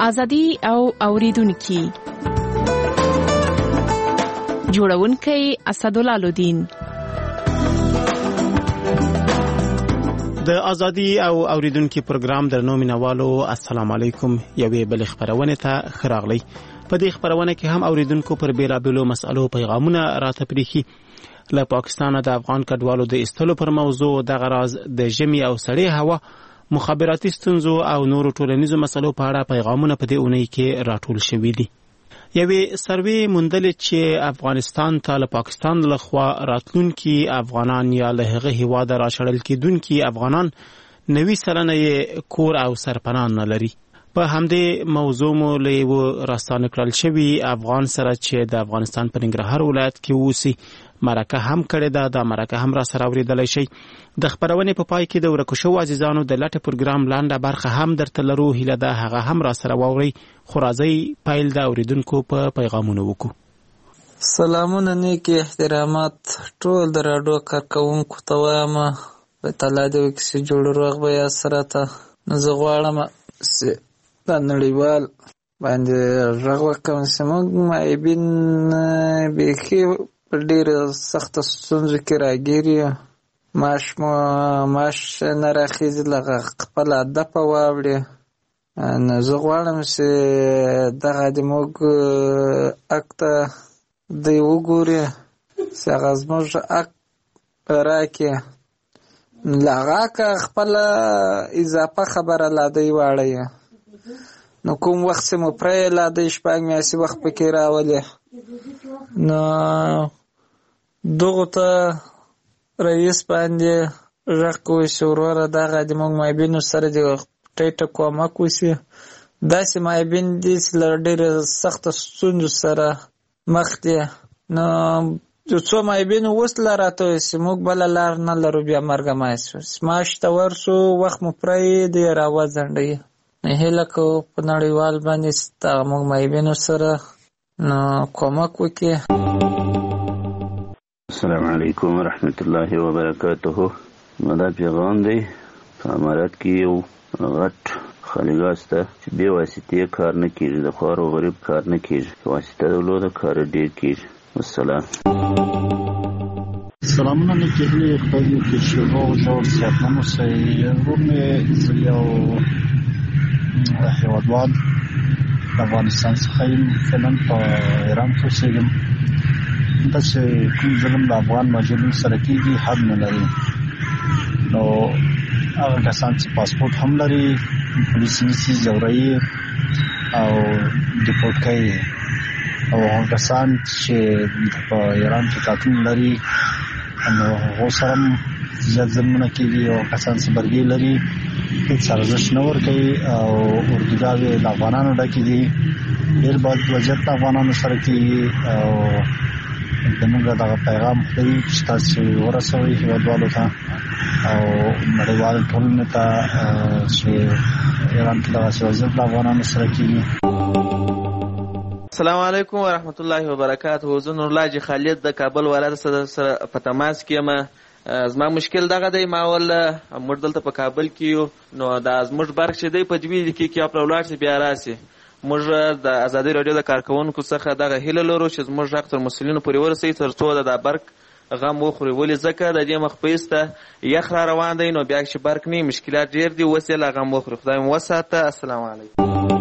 ازادي او اوریدونکو جوړونکي اسدالله لودین. د ازادي او اوریدونکو پروګرام درنو مینوالو السلام علیکم. یوې بل خبرونه ته خراغلی. په دې خبرونه کې هم اوریدونکو پر بیلابلو مسالو پیغامونه راته پریخي. له پاکستان د افغان کډوالو د استلو پر موضوع د غراز د ژمي او سړې هوا مخابراتي ستونزو او نورو ټولنیزو مسلو په اړه پیغامونه په دې اونۍ کې راټول شوي دي. یوې سروې موندلې چې افغانستان ته له پاکستان لخوا راتلونکي افغانان یا له هغه هیواده راشړل کېدونکي افغانان 90 سلنه کور او سرپناه نه لري. په همدې موضوع مو له یو راستانه کړل شوي افغان سره چې د افغانستان په ننګرهار ولایت کې اوسي مرکه هم کړې ده. دا مرکه هم را سره اوریدلای شي. د خبرونې په پای کې د ورکو شو عزیزانو د لټ پروګرام لاندې برخه هم درته لرو. هیله ده هغه هم را سره واوري. خو راځي پیل د اوریدونکو په پیغامونو وکړو. سلامونه نیکی احترامات ټول د راډیو کارکونکو ته وایم. په تعالی دې وکړي جوړ روغ به یا سره ته نو زه غواړم د نړیوال باندې غږ وکړم چې موږ معیبین بیخي په ډېرو سخته ستونزو کې راګیر یو. معاش نه راخیږي لکه خپله دپه واوړي. نو زه غواړم چې دغه د موږ حق ته دوی وګوري چې هغه زموږ حق راکړي. له هغه حقه خپله اضافه خبره لا دوی واړوي. نو کوم وخت چې مو پرې لا دوی شپږ میاشتې وخت پکې راولي. نو دغو ته رئیس باندې غږ کوي چې وروره دغه د موږ معیبینو سره د ټیټه کومک وشي. داسې معیبین دي چې له ډېرې سخته ستونزو سره مخ دي. نو یو څو معیبینو اوس لا راته وایي چې موږ بله لار نه لرو بیا مرګه معاش ته ورسو وخت مو پرې دی راوځنډوي. نو هیله کوو په نړیوال باندې دغه موږ معیبینو سره نو کومک وکړي. السلام علیکم ورحمت الله وبرکاته. دا پیغام دی په امارات کې یو غټ خالیګاه شته چې بې واسطې کار نه کېږي. د خوار و غریب کار نه کېږي. واسطه درلوده کار ډېر کېږي. والسلام. سلامونه نیکې هیلې خدای دې وکړي چې روغ جوړ صحتمند اوسئ. ورور مې زه یو هېوادوال د افغانستان څخه یم. فعلا په ایران کې اوسېږم. داسې کوم ظلم د افغان مهاجرینو سره کېږي حد نه لري. نو هغه کسان چې پاسپورټ هم لري پولیس نیسي ځوروي او ډیپورټ کوي. او هغه کسان چې په ایران کې قاتل لري نو هغو سره هم زیات ظلمونه کېږي. او کسان چې برګې لري هېڅ ارزښت نه ورکوي او اردوګاوې د افغانانو ډکې دي. ډېر بد وضعیت د افغانانو سره کېږي. او زموږ دغه پیغام دی چې تاسې ورسوئ هېوادوالو ته او نړیوال ټولنې ته چې ایران کې دغسې وضعیت د افغانانو سره کېږي. السلام علیکم ورحمت الله وبرکاته. زه نورالله جي خالد د کابل ولایت سره په تماس کې یم. زما مشکل دغه دی. ما ول موږ دلته په کابل کې یو. نو دا زموږ برق چې دی په 2 دقیقې کې اپلوډ لاړ شي بیا راسي. موږ د ازادي راډیو د کارکونکو څخه دغه هیله لرو چې زموږ غږ تر مسؤلینو پورې ورسوي تر څو د برق غم وخوري. ولې ځکه د دې مخ په ایسته یخ را روان دی. نو بیا چې برق نه مشکلات ډېر دي. اوس یې لا غم وخوري. خدای مو وساته. السلام علیکم.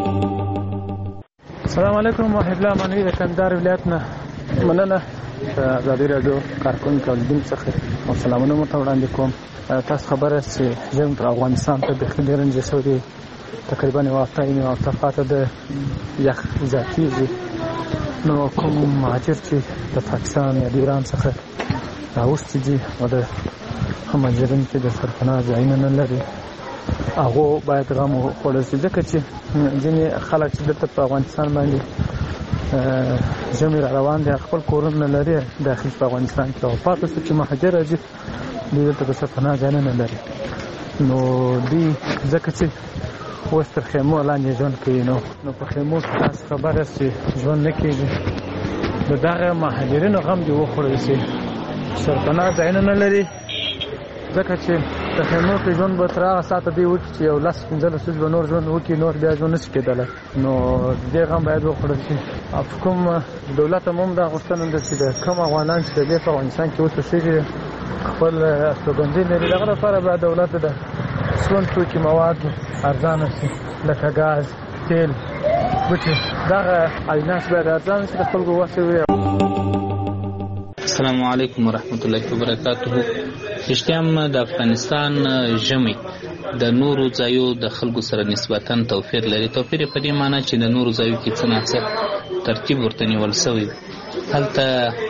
السلام علیکم. وحید الله منوي د کندهار ولایت نه مننه. ازادي راډیو کارکونکو اوریدونکو څخه سلامونه مو ته وړاندې کوم. تاسو خبره چې ژمی پر افغانستان ته بیخي ډېر رنجه شوی دی. تقریبا یو هفته پاته د یخ زیاتېږي. نو کوم مهاجر چې د پاکستان یا د ایران څخه راوستي دي او د مهاجرین چې د سرپناه ځایونه نه لري هغو باید غم وخوړل شي. ځکه چې ځینې خلک چې دلته په افغانستان باندې ژمی را روان دي خپل کورونه لري داخل په افغانستان کې او پاتې شو چې مهاجر راځي دوی دلته د سرپناه ځایونه نه لري. نو دوی ځکه چې اوس تر خیمو لاندې ژوند کوي. نو په خیمو کې تاسو خبر یاست چې ژوند نه کېږي. د دغه مهاجرینو غم دې وخوړل شي. سرپناه ځایونه نه لري ځکه چې د خیمو کې ژوند به تر هغه ساعته دی وکړي چې یو 10-15 ورځې به نور ژوند وکړي، نور بیا ژوند نشي کېدلی. نو دې غم باید وخوړل شي. او کوم دولت هم دا غوښتنه ده چې د کوم افغانان چې د دې په افغانستان کې اوسېږي خپل استوګنځي لري، دغه لپاره باید دولت د ژوند توکي مواد ارزانه شي، لکه ګاز، تیل، بوټي، دغه اجناس باید ارزانه شي، د خلکو وس وي. السلام علیکم ورحمت الله وبرکاته. رښتیا هم د افغانستان ژمی د نورو ځایو د خلکو سره نسبتاً توپیر لري. توپیر په دې معنی چې د نورو ځایو کې څه ناڅه ترتیب ورته نیول شوی، هلته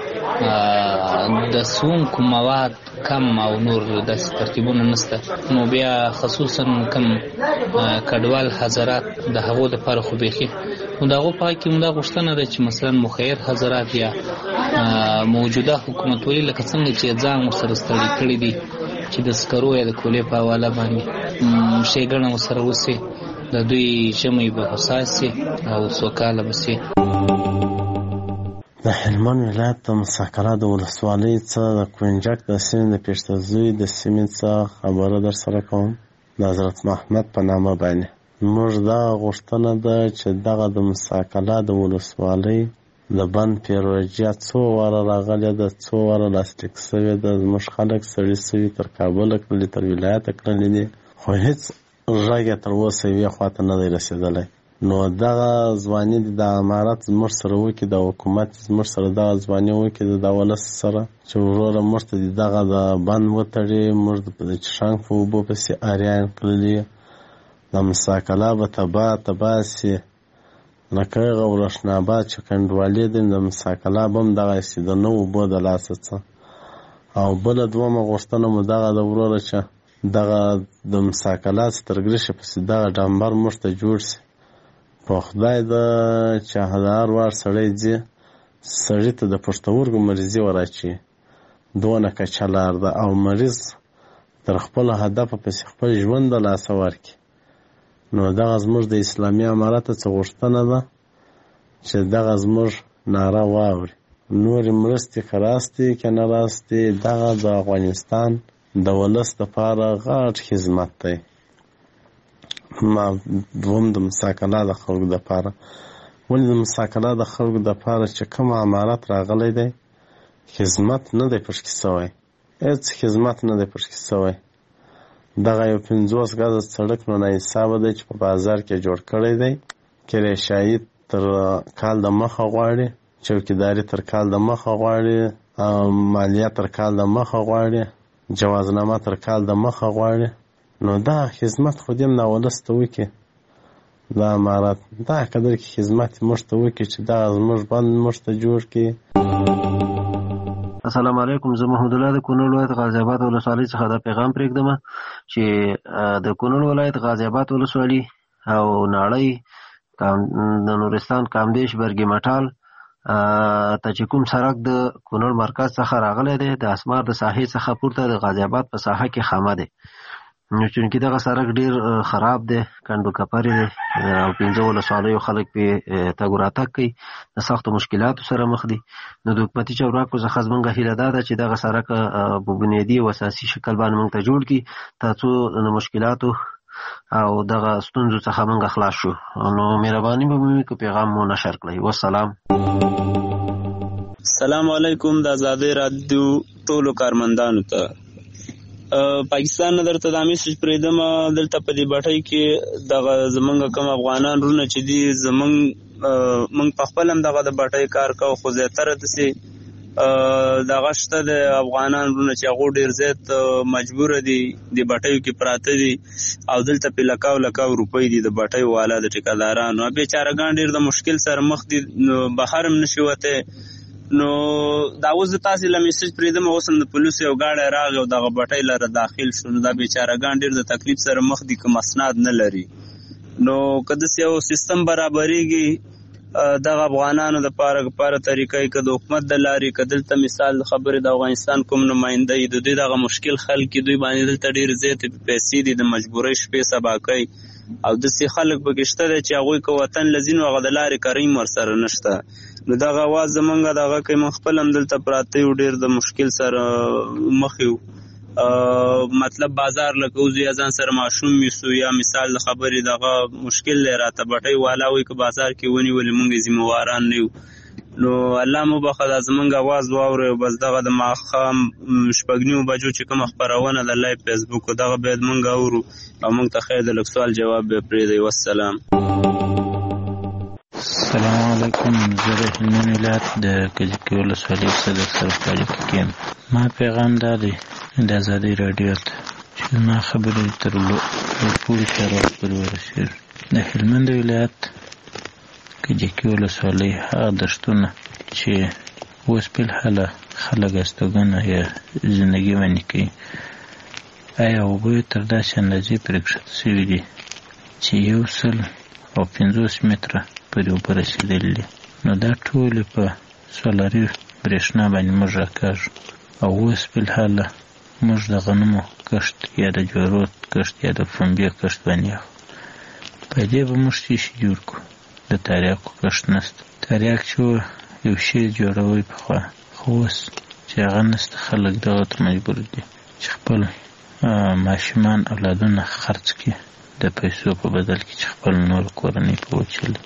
د سونکو مواد کم او نور داسې ترتیبونه نشته. نو بیا خصوصا کم کډوال حضرات د هغو دپاره خو بیخي نو د هغو په حق کې مو دا غوښتنه ده چې مثلا مخیر حضرات یا موجوده حکومتولي لکه څنګه چې ځان ورسره ستړي کړي دي چې د سکرو یا د کولې په حواله باندې ښېګڼه ورسره وسي، د دوی ژمی به هوسا سي او سوکاله به سي. د هلمند ولایت د مساکله د ولسوالۍ څخه د کوینجک د سیمې د پېشتزوی د سیمې څخه خبره در سره کوم. د حضرت محمد په نامه باندې موږ دا غوښتنه ده چې دغه د مساکله د ولسوالۍ د بند پیروژه څو واره راغلې ده، څو واره لاسلیک شوې ده. زموږ خلک سړي سوي تر کابله کړلي، تر ولایته کړلي دي، خو هېڅ غږ یې تر اوسه یوې خواته نه دی رسېدلی. نو دغه ځواني د امارت زموږ سره وکړي، د حکومت زموږ سره دغه ځواني وکړي د ولس سره چې وروره موږ ته دغه د بند وتړي، موږ د چشانګ په اوبو پسې اریان کړلي، د مساکله به تباه سي، لکه هغه ورشناباد چې کنډوالې دي د مساکله به هم دغسې د نه اوبو د لاسه څه. او بله دومه غوښتنه مو دغه د وروره چې دغه د مساکله څخه تر ګرشې پسې دغه ډامبر موږ ته جوړ سي. په خدای ده چې د هر وار سړی ځي، سړي ته د پښتورګو مریضي وراچي، دونه کچه لار ده، او مریض تر خپل هدفه پسې خپل ژوند د لاسه ورکړي. نو دغه زموږ د اسلامي امارت څخه غوښتنه ده چې دغه زموږ ناره واوري. نورې مرستې که راستې که نه راستې، دغه د افغانستان د ولس دپاره غټ خدمت دی. ما دوم د مساکله د خلکو دپاره، ولې د مساکله د خلکو دپاره چې کوم امارت راغلی دی خدمت نه دی پشکې شوی، هېڅ خدمت نه دی پشکې شوی. دغه یو 50 ګزه سړک نو ناحسابه دی چې په بازار کې جوړ کړی دی. کرایشایي تر کال د مخه غواړي، چوکیداري تر کال د مخه غواړي، مالیه تر کال د مخه غواړي، جوازنامه تر کال د مخه غواړي. نو دا خدمت خو دې نه ولس ته وکړي، دا امارت دا قدر کې خدمت موږ ته وکړي چې دا زموږ بند موږ ته جوړ کړي. السلام علیکم. زه محمد الله د کونړ ولایت غازی آباد ولسوالۍ څخه دا پیغام پرېږدم چې د کونړ ولایت غازی آباد ولسوالۍ او ناړۍ د نورستان کامدیش برګي مټال ته چې کوم سړک د کونړ مرکز څخه راغلی دی، د اسمار د ساحې څخه پورته د غازی آباد په ساحه کې خامه دی. نو چونکې دغه سړک ډېر خراب دی، کنډو کپرې دی او 15 ولسوالیو خلک پې تګ راتګ کوي، د سختو مشکلاتو سره مخ دي. نو د حکومتي چارواکو څخه زموږ هیله دا ده چې دغه سړک په بنیادي او اساسي شکل باندې موږ ته جوړ کړي، تر څو د مشکلاتو او دغه ستونزو څخه موږ خلاص شو. نو مهرباني به مو که پیغام مو نشر کړئ. والسلام. السلام علیکم. د آزادۍ رادیو ټولو کارمندانو ته پاکستان نه درته دا میسج پرېږدم، دلته په دې بټۍ کې دغه زمونږ کوم افغانان رونه چې دي، موږ په خپل هم دغه د بټۍ کار کوو، خو زیاتره داسې دغه شته د افغانان رونه چې هغو ډېر زیات مجبوره دي د بټیو کې پراته دي او دلته پې لکاو روپۍ دي د بټیو والا د ټیکهدارانو. بېچارهګان ډېر د مشکل سره مخ دي، بهر هم نشي وتی. نو دا اوس د تاسې له میسج پرېږدم، اوس هم د پولیسو یو ګاډی راغی او دغه بټۍ لره داخل شو. نو دا بېچارهګان ډېر د تکلیف سره مخ دي که مسناد نه لري. نو که داسې یو سیستم برابرېږي دغه افغانانو دپاره طریقه که د حکومت د لارې، که دلته مثال خبرې د افغانستان کوم نماینده یي، د دوی دغه مشکل حل کړي، دوی باندې دلته ډېرې زیاتې پیسې دي، د مجبورۍ شپې سبا کوي او داسې خلک پکې شته دی چې هغوی که وطن له ځي نو هغه د لارې کریم ورسره نشته. نو دغه اواز زمونږ دغه کوي، موږ خپل هم دلته پراته یو، ډېر د مشکل سره مخ یو. مطلب بازار لکه وزو یا ځان سره ماشوم میسو یا مثال د خبرې دغه مشکل دی راته بټۍ والا وایي که بازار کې ونیولې موږ ذمهواران نه یو. نو الله مو بخښه دا زمونږ اواز واورئ او بس دغه د ماښام 9:30 بجو چې کومه خپرونه د لایو فیسبوک دغه باید موږ اورو او موږ ته خیر د لږ سوال جواب به پرېږدئ. والسلام. السلام علیکم. زه د هلمند ولایت د کجکي ولسوالۍ صدر سره په اړیکه کې یم. ما پیغام دا دی د ازادۍ راډیو ته چې زما خبرې تر ټولو چارواکو پورې ورسېږي. د هلمند ولایت کجکي ولسوالۍ هغه دښتونه چې اوس فلحاله خلک استوګنه یا زندګي باندې کوي، آیا اوبه یې تر داسې اندازې پرې کښته شوي دي چې 150 متره پورې اوبه رسېدلي دي؟ نو دا ټولې په سولري برېښنا باندې موږ راکاږو او اوس فلحاله موږ د غنمو کښت یا د جوارو کښت یا د پنبې کښت باندې یو. په دې به موږ څه شي جوړ کړو؟ د تریاکو کښت نشته. تریاک چې یو شی جوړوي پخوا، خو اوس چې هغه نشته، خلک دغه ته مجبور دي چې خپل ماشومان اولادونه خرڅ کړي د پیسو په بدل کې چې خپل نور کورنۍ په وچلي.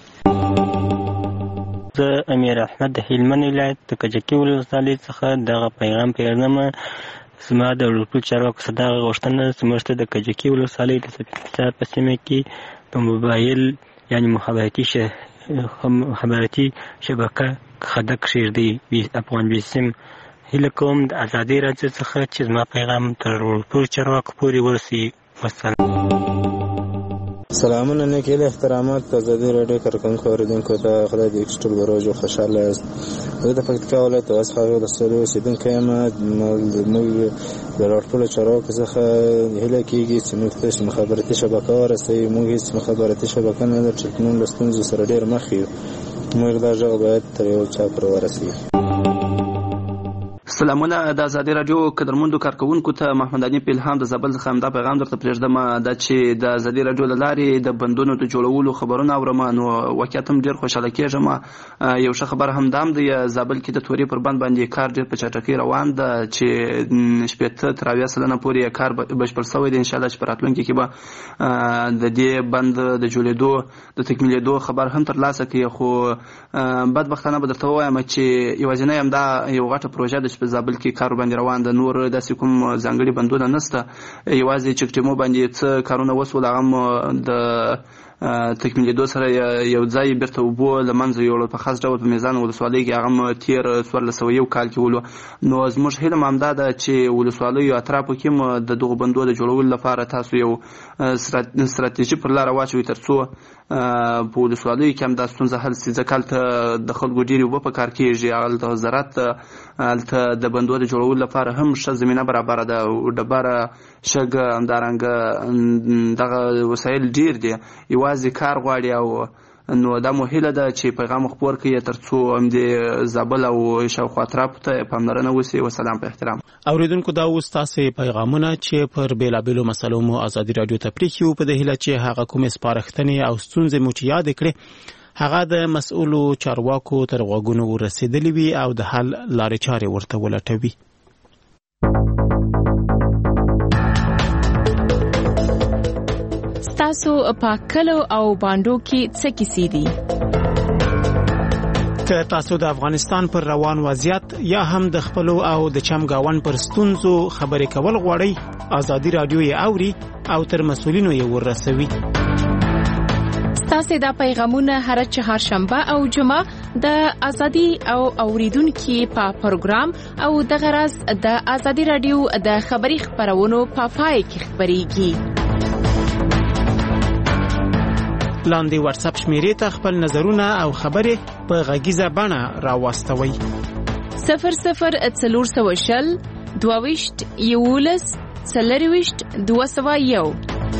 زه امیر احمد د هلمند ولایت د کجکي ولسوالۍ څخه دغه پیغام پیغلم. زما د ټولو چارواکو څخه دغه غوښتنه ده چې موږ ته د کجکي ولسوالۍ د سپیڅار په سیمه کې په موبایل یعنی مخابراتي شبکه خدک کښېږدي افغان بیسیم. هیله کوم د ازادۍ راډیو څخه چې زما پیغام تر ټولو چارواکو پورې ورسي. والسلام. سلامونه، نیک هیلې، احترامات د ازادۍ راډیو کارکوونکو اوریدونکو ته. خدای دې ټول بروج او خوشحاله یاست. زه د پکتیکا ولایت د اسخاوي ولسوالۍ اوسېدونکی یم. موږ د ټولو چارواکو څخه هیله کېږي چې موږ ته مخابراتي شبکه ورسوي. موږ هېڅ مخابراتي شبکه نه لرو چې موږ له ستونزو سره ډېر مخ یو. موږ دا غږ باید تر یو چا پورې ورسوي. سلامونه د ازادۍ راډیو قدرمندو کارکوونکو ته. محمد علي پیلهام د زابل څخه همدا پیغام درته پرېږدم دا چې د ازادۍ راډیو له لارې د بندونو د جوړولو خبرونه اورم، نو واقعیت هم ډېر خوشحاله کېږم. یو ښه خبر هم دا هم دی، زابل کې د تورې پر بند باندې کار ډېر په چټکۍ روان ده چې 80% پورې کار بشپړ شوی دی. انشاءالله چې په راتلونکي کې به د دې بند د جوړېدو د تکمیلېدو خبر هم ترلاسه کړي. خو بدبختانه به درته ووایم چې یوازینی همدا یو غټه پروژه ده چې په زابل کې کار باندې روان ده. نور داسې کوم ځانګړي بندونه نشته. یوازې چک ډیمو باندې څه کارونه وسول، هغه هم د تکمیلېدو سره یو ځای بیرته اوبو له منځه یوړل په خاص ډول په میزان ولسوالۍ کې، هغه هم تېر 1401 کال کې ولو. نو زموږ هیله هم همدا ده چې ولسوالیو اطرافو کې هم د دغو بندو د جوړولو لپاره تاسو یو ستراتیژي پر لاره واچوئ تر څو په ولسوالیو کې هم دا ستونزه حل شي. ځکه هلته د خلکو ډېرې اوبه په کار کېږي، هلته زراعت، هلته د بندو د جوړولو لپاره هم ښه زمینه برابره ده. ډبره، شګه، همدارنګه دغه وسایل ډېر دي، یوازې کار غواړي. او نو دا مو هیله ده چې پیغام خپور کړي تر څو همدې زابل او شاوخوا اطرافو ته پاملرنه وشي. وسلام په احترام. اوریدونکو دا اوس تاسې پیغامونه چې پر بېلابېلو مسلو مو ازادي راډیو ته پرېښي په دې هیله چې هغه کومې سپارښتنې او ستونزې مو چې یادې کړې هغه د مسؤلو چارواکو تر غوږونو ورسېدلې وي او د حل لارې چارې ورته ولټوي. تاسو په کلو او باندو کې څه کیسې دي؟ که تاسو د افغانستان پر روان وضعیت یا هم د خپلو او د چمګاون پر ستونزو خبرې کول غواړئ، ازادي راډیو یې اوري او تر مسؤلینو یې ورسوي. تاسو دا پیغامونه هر چهارشنبه او جمعه د ازادي او اوریدونکو په پروګرام او د غرض د ازادي راډیو د خبري خبرونو په پای کې خبريږي. لاندې واتس اپ شمیرې ته خپل نظرونه او خبرې په غږیزه بڼه راوستوئ. 0040 22 11 40 201.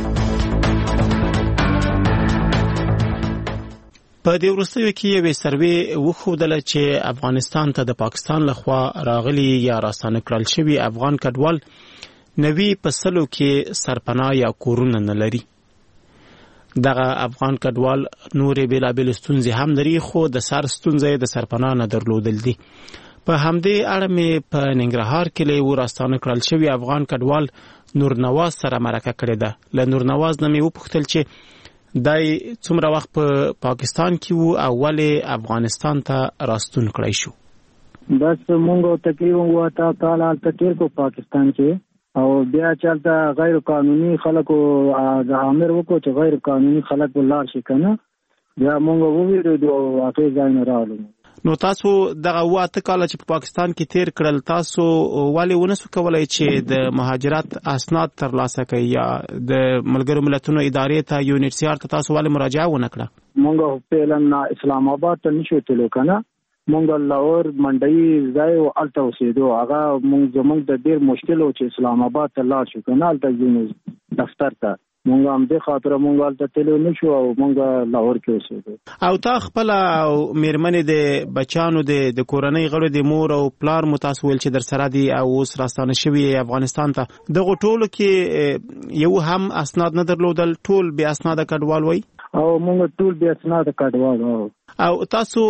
په دې وروستیو کې یو سروې وښودله چې افغانستان ته د پاکستان لخوا راغلي یا راستانه کړل شوي افغان کډوال 90 په سلو کې سرپناه یا کورونه نه لري. دغه افغان کډوال نورې بېلابېلې ستونزې هم لري، خو د سر ستونزه د سرپناه نه درلودل دي. په همدې اړه مې په ننګرهار کې له ورستانه کړل شوی افغان کډوال نورنواز سره مرکه کړې ده. له نورنواز نه مې وپوښتل چې دای څومره وخت په پاکستان کې وو او ولې افغانستان ته راستون کړی شو. بس مونږ تقریبا وتا کال تیر کو پاکستان کې او بیا چلته غیر قانوني خلکو د امر وکړو چې غیر قانوني خلک ولار شي کنه بیا مونږ وویل او هغه ځای نه راغلو. نو تاسو دغه واته کال چې په پاکستان کې تیر کړل تاسو ولې ونسو کولای چې د مهاجرت اسناد ترلاسه کړئ یا د ملګرو ملتونو ادارې ته UNHCR ته تاسو ولې مراجعه ونه کړه؟ مونږ فعلا اسلام آباد ته نشو تلو کنه مونږ لاهور منډي ځای او الته اوسېدو هغه مونږ د ډیر مشکل او چې اسلام آباد ته لاړ شو کنه الته یونیز دفتر ته مونږ هم د خاطر مونږ الته تلو نشو او مونږ لاهور کې اوسېدو. او تا خپل میرمنې د بچانو د کورنۍ غړو د مور او پلار متاسول چې در سره دي او اوس راستانه شوی افغانستان ته دغه ټولو کې یو هم اسناد نه درلودل ټول بیا اسناد کډوال وای او مونږ ټول بیا اسناد کډوال او تاسو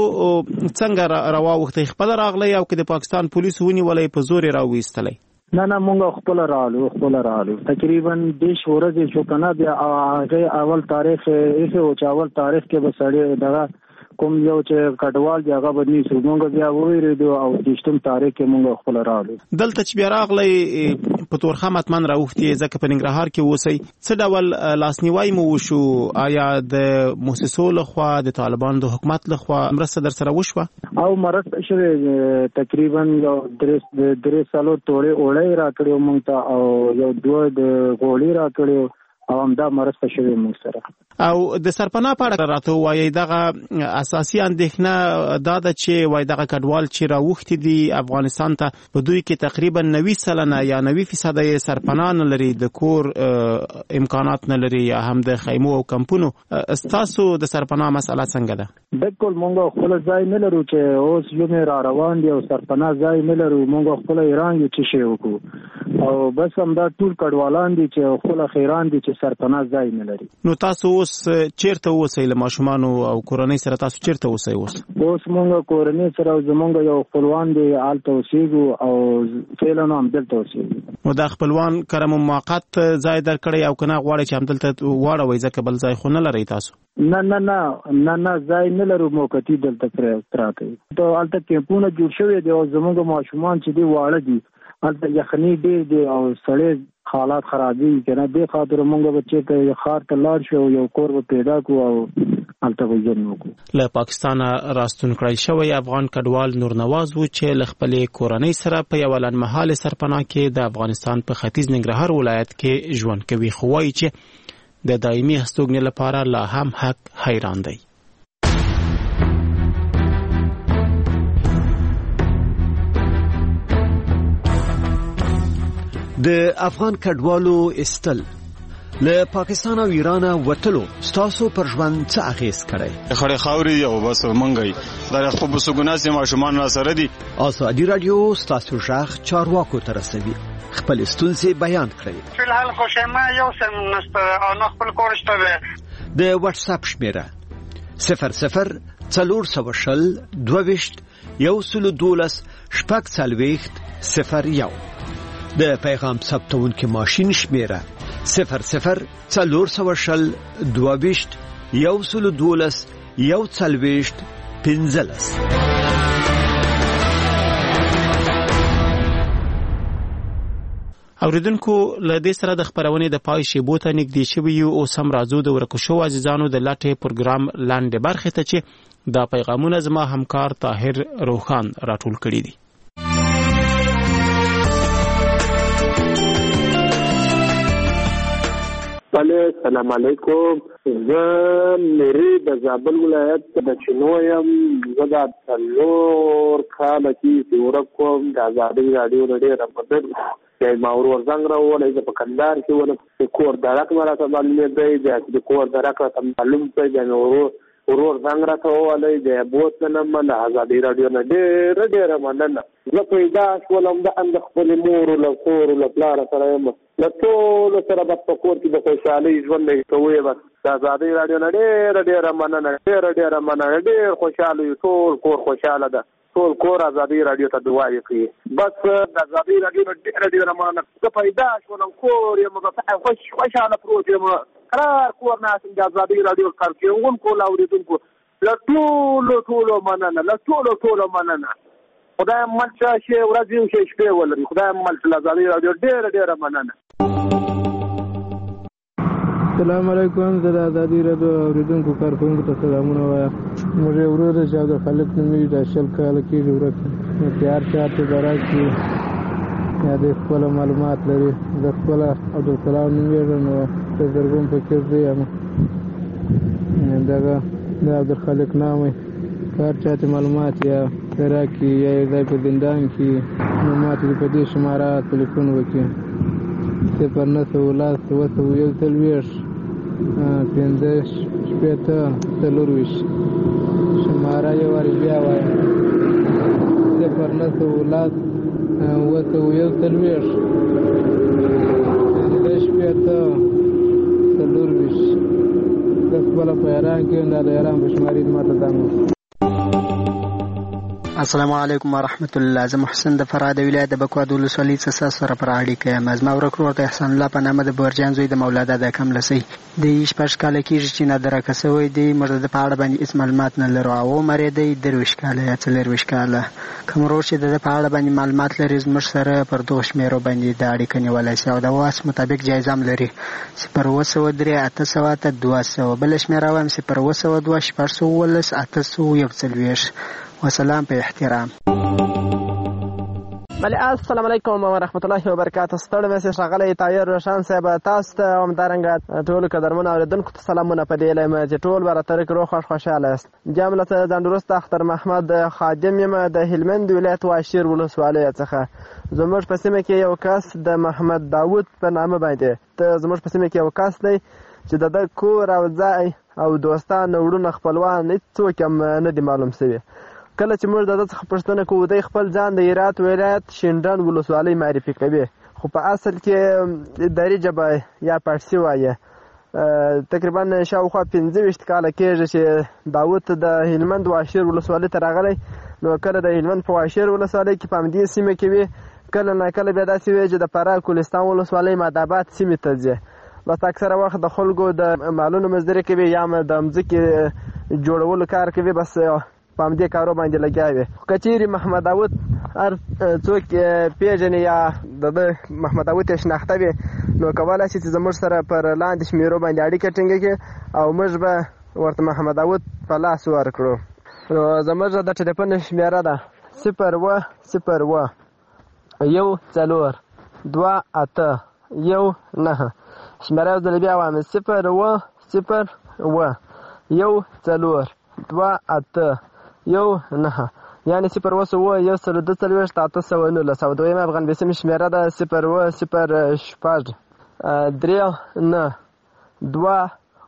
څنګه راووختئ خپل راغلی او که د پاکستان پولیس ونیولای په زور راوېستلی؟ نه مونږ خپل راغلو تقریبا دیش ورځې شو کنه بیا هغه اول تاریخ یې او اول تاریخ کې به سړی دغه کوم یو چې کډوال دی هغه باندې سو مونږ بیا وېریدو او دیشتم تاریخ کې مونږ خپل راغلو. دلته چې بیا راغلی په تورخه متمن راوختي ځکه په ننګرهار کې اوسئ څه ډول لاسنیوای مو وشو؟ آیا د موسسو لخوا د طالبانو د حکومت لخوا مرسته در سره وشوه؟ او مرسته شوې تقریبا یو درې سالو توړې اوړې راکړو مونږ ته او یو دوه د غوړې راکړو او همدا مرسته شوی موږ سره. او د سرپناه په اړه راته وایي دغه اساسي اندېښنه دا ده چې وایي دغه کډوال چې راوختي دي افغانستان ته په دوی کې تقریبا 90% یا 90% یې سرپناه نه لري د کور امکانات نه لري یا هم د خیمو او کمپونو. ستاسو د سرپناه مسله څنګه ده؟ بالکل مونږ خپل ځای نه لرو چې اوس یو را روان دي او سرپناه ځای نه لرو مونږ خپل ایران یو چې شی وکړو او بس همدا ټول کډوالان دي چې خپل خیران دي چې سرپناه ځای نه لري. نو تاسو اوس چیرته اوسئ له ماشومانو او کورنۍ سره تاسو چیرته اوسئ اوس مونږ کورنۍ سره زمونږ یو خپلوان دی آلته اوسېږو او فعلا هم دلته اوسېږو. نو دا خپلوان کرم موقت ځای درکړی او کنه غواړي چې همدلته واړوي ځکه بل ځای خو نه لرئ تاسو؟ نه ځای نه لرو موقتی دلته پراته ته آلته کیمپونه جوړ شوی دی او زمونږ ماشومان چې دی واړه دي الته یخني ډېر دی او سړی حالات خرابي کنه دې خاطر مونږ بچی ته خار ته لاړ شو یو کور به پیدا کو او الته وځن وکړو. له پاکستان راستون کړل شوی افغان کډوال نورنواز و چې ل خپل کورنۍ سره په یو لنمحال سرپناه کې د افغانستان په ختیځ ننګرهار ولایت کې ژوند کوي خو وايي چې د دایمي هستوګنې لپاره لا هم حق حیران دی. د افغان کډوالو استل له پاکستان او ایران وتلو ستاسو پر ژوند څه اغیز کړی؟ خړې خاوري او بس منګي دا خو په سګوناسي ماشومان را سره دي. ازادي رادیو ستاسو ژغ چارواکو ته رسوي خپل ستونزې بیان کړئ. فلحال خو شمه یو سم نسته او نه خپل کورشته ده. د واتس اپ شمیره 00 420 22 112 شپږ څلوېښت 01 د پیغام ثبتونکو ماشین شمیره 00 420 22 112 140 15. اوریدونکو له دې سره د خبرونې د پای شیبو ته نږدې شوي او سم راځو د ورکو شو عزیزانو د لاټه پروګرام لاندې برخه ته چې دا پیغامونه زما همکار طاهر روخان راټول کړي دي. السلام علیکم. زه مری د زابل ولایت د چنویم زدا څلور کال کې ورکوم د آزادي رادیو ډېر مدد چې ما ورزنګ راولې د پکندار کې ول کور درک مراته باندې د کور درک ته معلوم پي د ورور زنګ راته ولې د بوتنه مل آزادي رادیو ډېر مننه. زه پیدا شولم د اند خپل مور له کور له پلار سره له ټول سره په کور کې د خوشحالي ژوند کوي. بس د آزادي رادیو ډېر مننه ډېر خوشاله یو ټول کور خوشاله ده ټول کور ازادي رادیو ته دعا وکړي. بس د ازادي رادیو ډېره مننه. زه پیدا شوم کور یم خوشحاله پروت یم قرار کور ناست د ازادي رادیو کارکوونکو او اوریدونکو له ټولو مننه. خدای مل شي ورځ یو شي شپې ولري. خدای مل شي ازادي رادیو ډېره مننه. السلام علیکم. زه د ازادي رادیو اوریدونکو کارکوونکو ته سلامونه وایم. موږ یو ورور چې عبدالخالق نومېږي دا 20 کاله کېږي ورک نو چې هر چا ته به راشي یا د خپله معلومات لري. زه خپله عبدالسلام نومېږم نو د زرګون فقیر زوی یم. دغه د عبدالخالق نام هر چا ته معلومات یا راکړي یا یو ځای په زندان کې نو ما ته په دې شماره تلیفون وکړي 0910 شماره یو وارې بیا وایم 0910 د خپله په ایران کې دا د ایران په شمارې ما ته زنګ وکړي. السلام علیکم ورحمت الله. زه محسن د فراه د ولایت د بکواد ولسوالۍ څخه سره پر اړیکه یم. زما ورک ورور د احسان الله په نامه د بورجان زوی د مولادا د کملسۍ د 16 کاله کېږي چې نادرکه سوی دی. موږ د په اړه باندې هېڅ معلومات نه لرو. او عمر یې دی 23 کاله یا 24 کاله. کوم ورور چې د په اړه باندې معلومات لري زموږ سره پر دغو شمېرو باندې د اړیکه نیولی شي او د واس مطابق جایزه هم لري 070380200. بله شمېره وایم 0702618 841. وسلام په احترام. بله السلام علیکم ورحمت الله وبرکاته. ستړی مسیج راغلی طاهر روشن صاحب تاسو ته همدارنګه ټولو قدرمنو اورېدونکو ته سلامونه په دې هیله یم چې ټول به راته روغ خوشحاله یاست. جمله ځانډوسته اختر محمد خادم یم د هلمند ولایت واشیر ولسوالۍ څخه. زموږ په سیمه کې یو کس د محمد داود په نامه باندې زموږ په سیمه کې یو کس دی چې د ده کور او ځای او دوستان وروڼه خپلوان هېڅوک هم نه دي معلوم شوي. کله چې موږ د ده څخه پوښتنه کوو دی خپل ځان د هرات ولایت شینډنډ ولسوالۍ معرفي کوي خو په اصل کې دري ژبه یا پارسي وایي. تقریبا شاوخوا 25 کاله کېږي چې داود د هلمند واشیر ولسوالۍ ته راغلی. نو کله د هلمند په واشیر ولسوالۍ کې په همدې سیمه کې وي کله ناکله بیا داسې وي چې د فراه کولستان ولسوالۍ ماداباد سیمې ته ځي. بس اکثره وخت د خلکو د مالونو مزدوري کوي یا د مځکې جوړولو کار کوي. بس په همدې کارو باندې لګیا وي. که چیرې محمد داود هر څوک پیژني یا د محمد داود یې شناخته وي نو کولی شي چې زموږ سره پر لاندې شمېرو باندې اړیکه ټینګه کړي او موږ به ورته محمد داود په لاس ورکړو. نو زموږ د ټلیفون شمېره ده 010 1 4 2 8 1 9. شمېره یو ځل بیا وایم 010 1 4 2 8 1 9 یعنې 010 دویمه افغان شمېره ده 010 3 9 2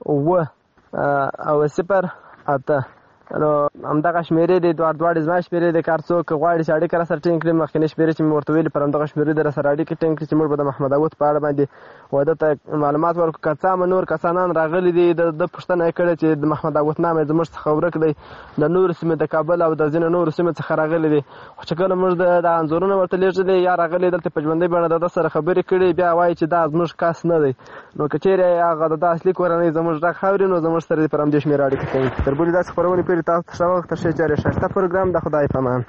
او 0 نو همدغه شمېرې دي دواړې زما شمېرې دي. کار څوک غواړي چې اړیکه راسره ټینګ کړي مخکینۍ شمېرې چې مې ورته ویلي پر همدغه شمېرې د راسره اړیکې ټینګ کړي چې موږ به د محمد داود په اړه باندې واده ته معلومات ورکړو. که څه هم نور کسانان راغلي دي د پوښتنه یې کړې چې د محمد داود نام یې زموږ څخه ورک دی د نورو سیمې د کابل او د ځینو نورو سیمو څخه راغلي دي. خو چې کله موږ د انځورونه ورته لیږلي یا راغلي دلته په ژوندۍ بڼه د ده سره خبرې کړي بیا وایي چې دا زموږ کس نه دی. نو که چیرې هغه د اصلي کورنۍ زموږ غږ اوري نو زموږ سره پر همدې شمېره اړیکه کوي. تر بلې داسې خپرونې پورې تاسو ته ښه وخت شایسته پروګرام د خدای په امان.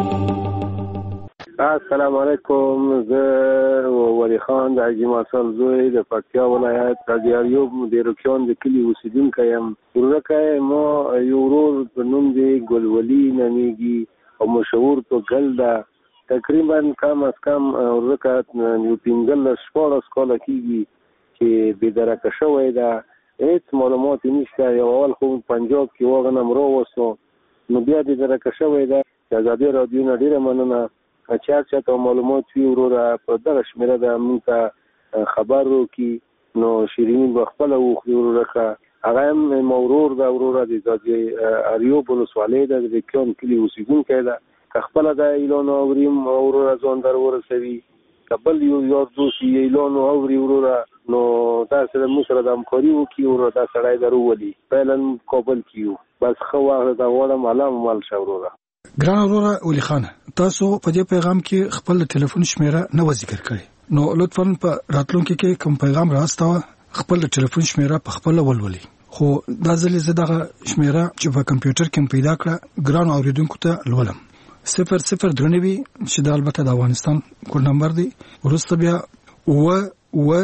السلام علیکم. زه ولی خان د حاجي ماسل زوی د پکتیا ولایت د دیاریوب د روکیان د کلي اوسیدونکی یم. ورکه ما یو ورور په نوم دی ګلولي نومیږي او مشهور په ګل ده. تقریبا کم از کم ورکه یو 15 کاله کېږي چې بېدرکه شوی ده. هېڅ معلومات نشته. یو اول خو پنجاب کې واغنم راوستو نو بیا بېدرکه شوی ده. د ازادي راډیو نه ډېره مننه. چې هر چا ته معلومات وي وروره په دغه شمېره ده موږ ته خبر وکړي. نو شیریني به خپله وخوري وروره ښه. هغه هم زما ورور ده وروره د اریوب ولسوالۍ ده د ریکیان کلي اوسېدونکی ده. که خپله دا اعلان اوریم وروره ځان در ورسوي. که بل یو یار دوست اعلان اوري وروره نو دا سره موږ سره د همکاري وکړي وروره دا سړی در وولي. فعلا کابل کې یو. بس ښه وخت ده غواړم الله مو مل شه وروره. ګران وروره ولي خان تاسو په دې پیغام کې خپل ټلیفون شمیره نه ذکر کړئ نو لطفاً په راتلونکي کې کوم پیغام راستاوه خپل ټلیفون شمیره په خپل ولولي خو دا ځلې زه دغه شمیره چې په کمپیوټر کې پیدا کړه ګران اوریدونکو ته لولم 0093 چې د البته د افغانستان کوډ نمبر دی ورسته بیا و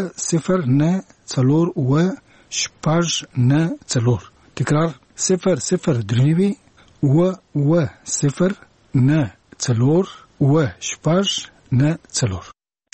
0 شپږ نه څلور تکرار 0093 و 0 نه څلور و شپږ نه څلور.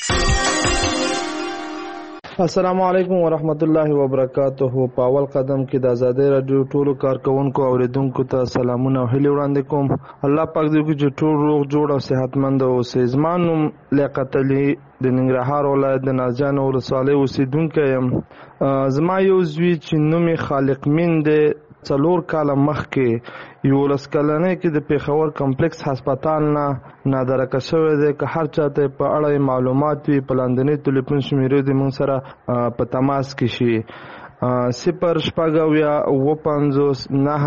السلام علیکم ورحمت الله وبرکاته. په اول قدم کې د آزادۍ رادیو ټولو کارکونکو او اوریدونکو ته سلامونه او هیلې وړاندې کوم. الله پاک دې وکړي چې ټول روغ جوړ او صحتمند اوسئ. زما نوم لیاقت علي د ننګرهار ولایت د نازجان ولسوالۍ اوسېدونکی یم. زما یو زوی چې نوم یې خالق مین دی 4 کاله مخکې 11 کلنۍ کې د پېښور کمپلیکس هسپتال نه نادرکه شوی دی. که هر چاته په اړه معلومات وي په لاندنۍ ټلیفون شمیرې د موږ سره په تماس کې شي 0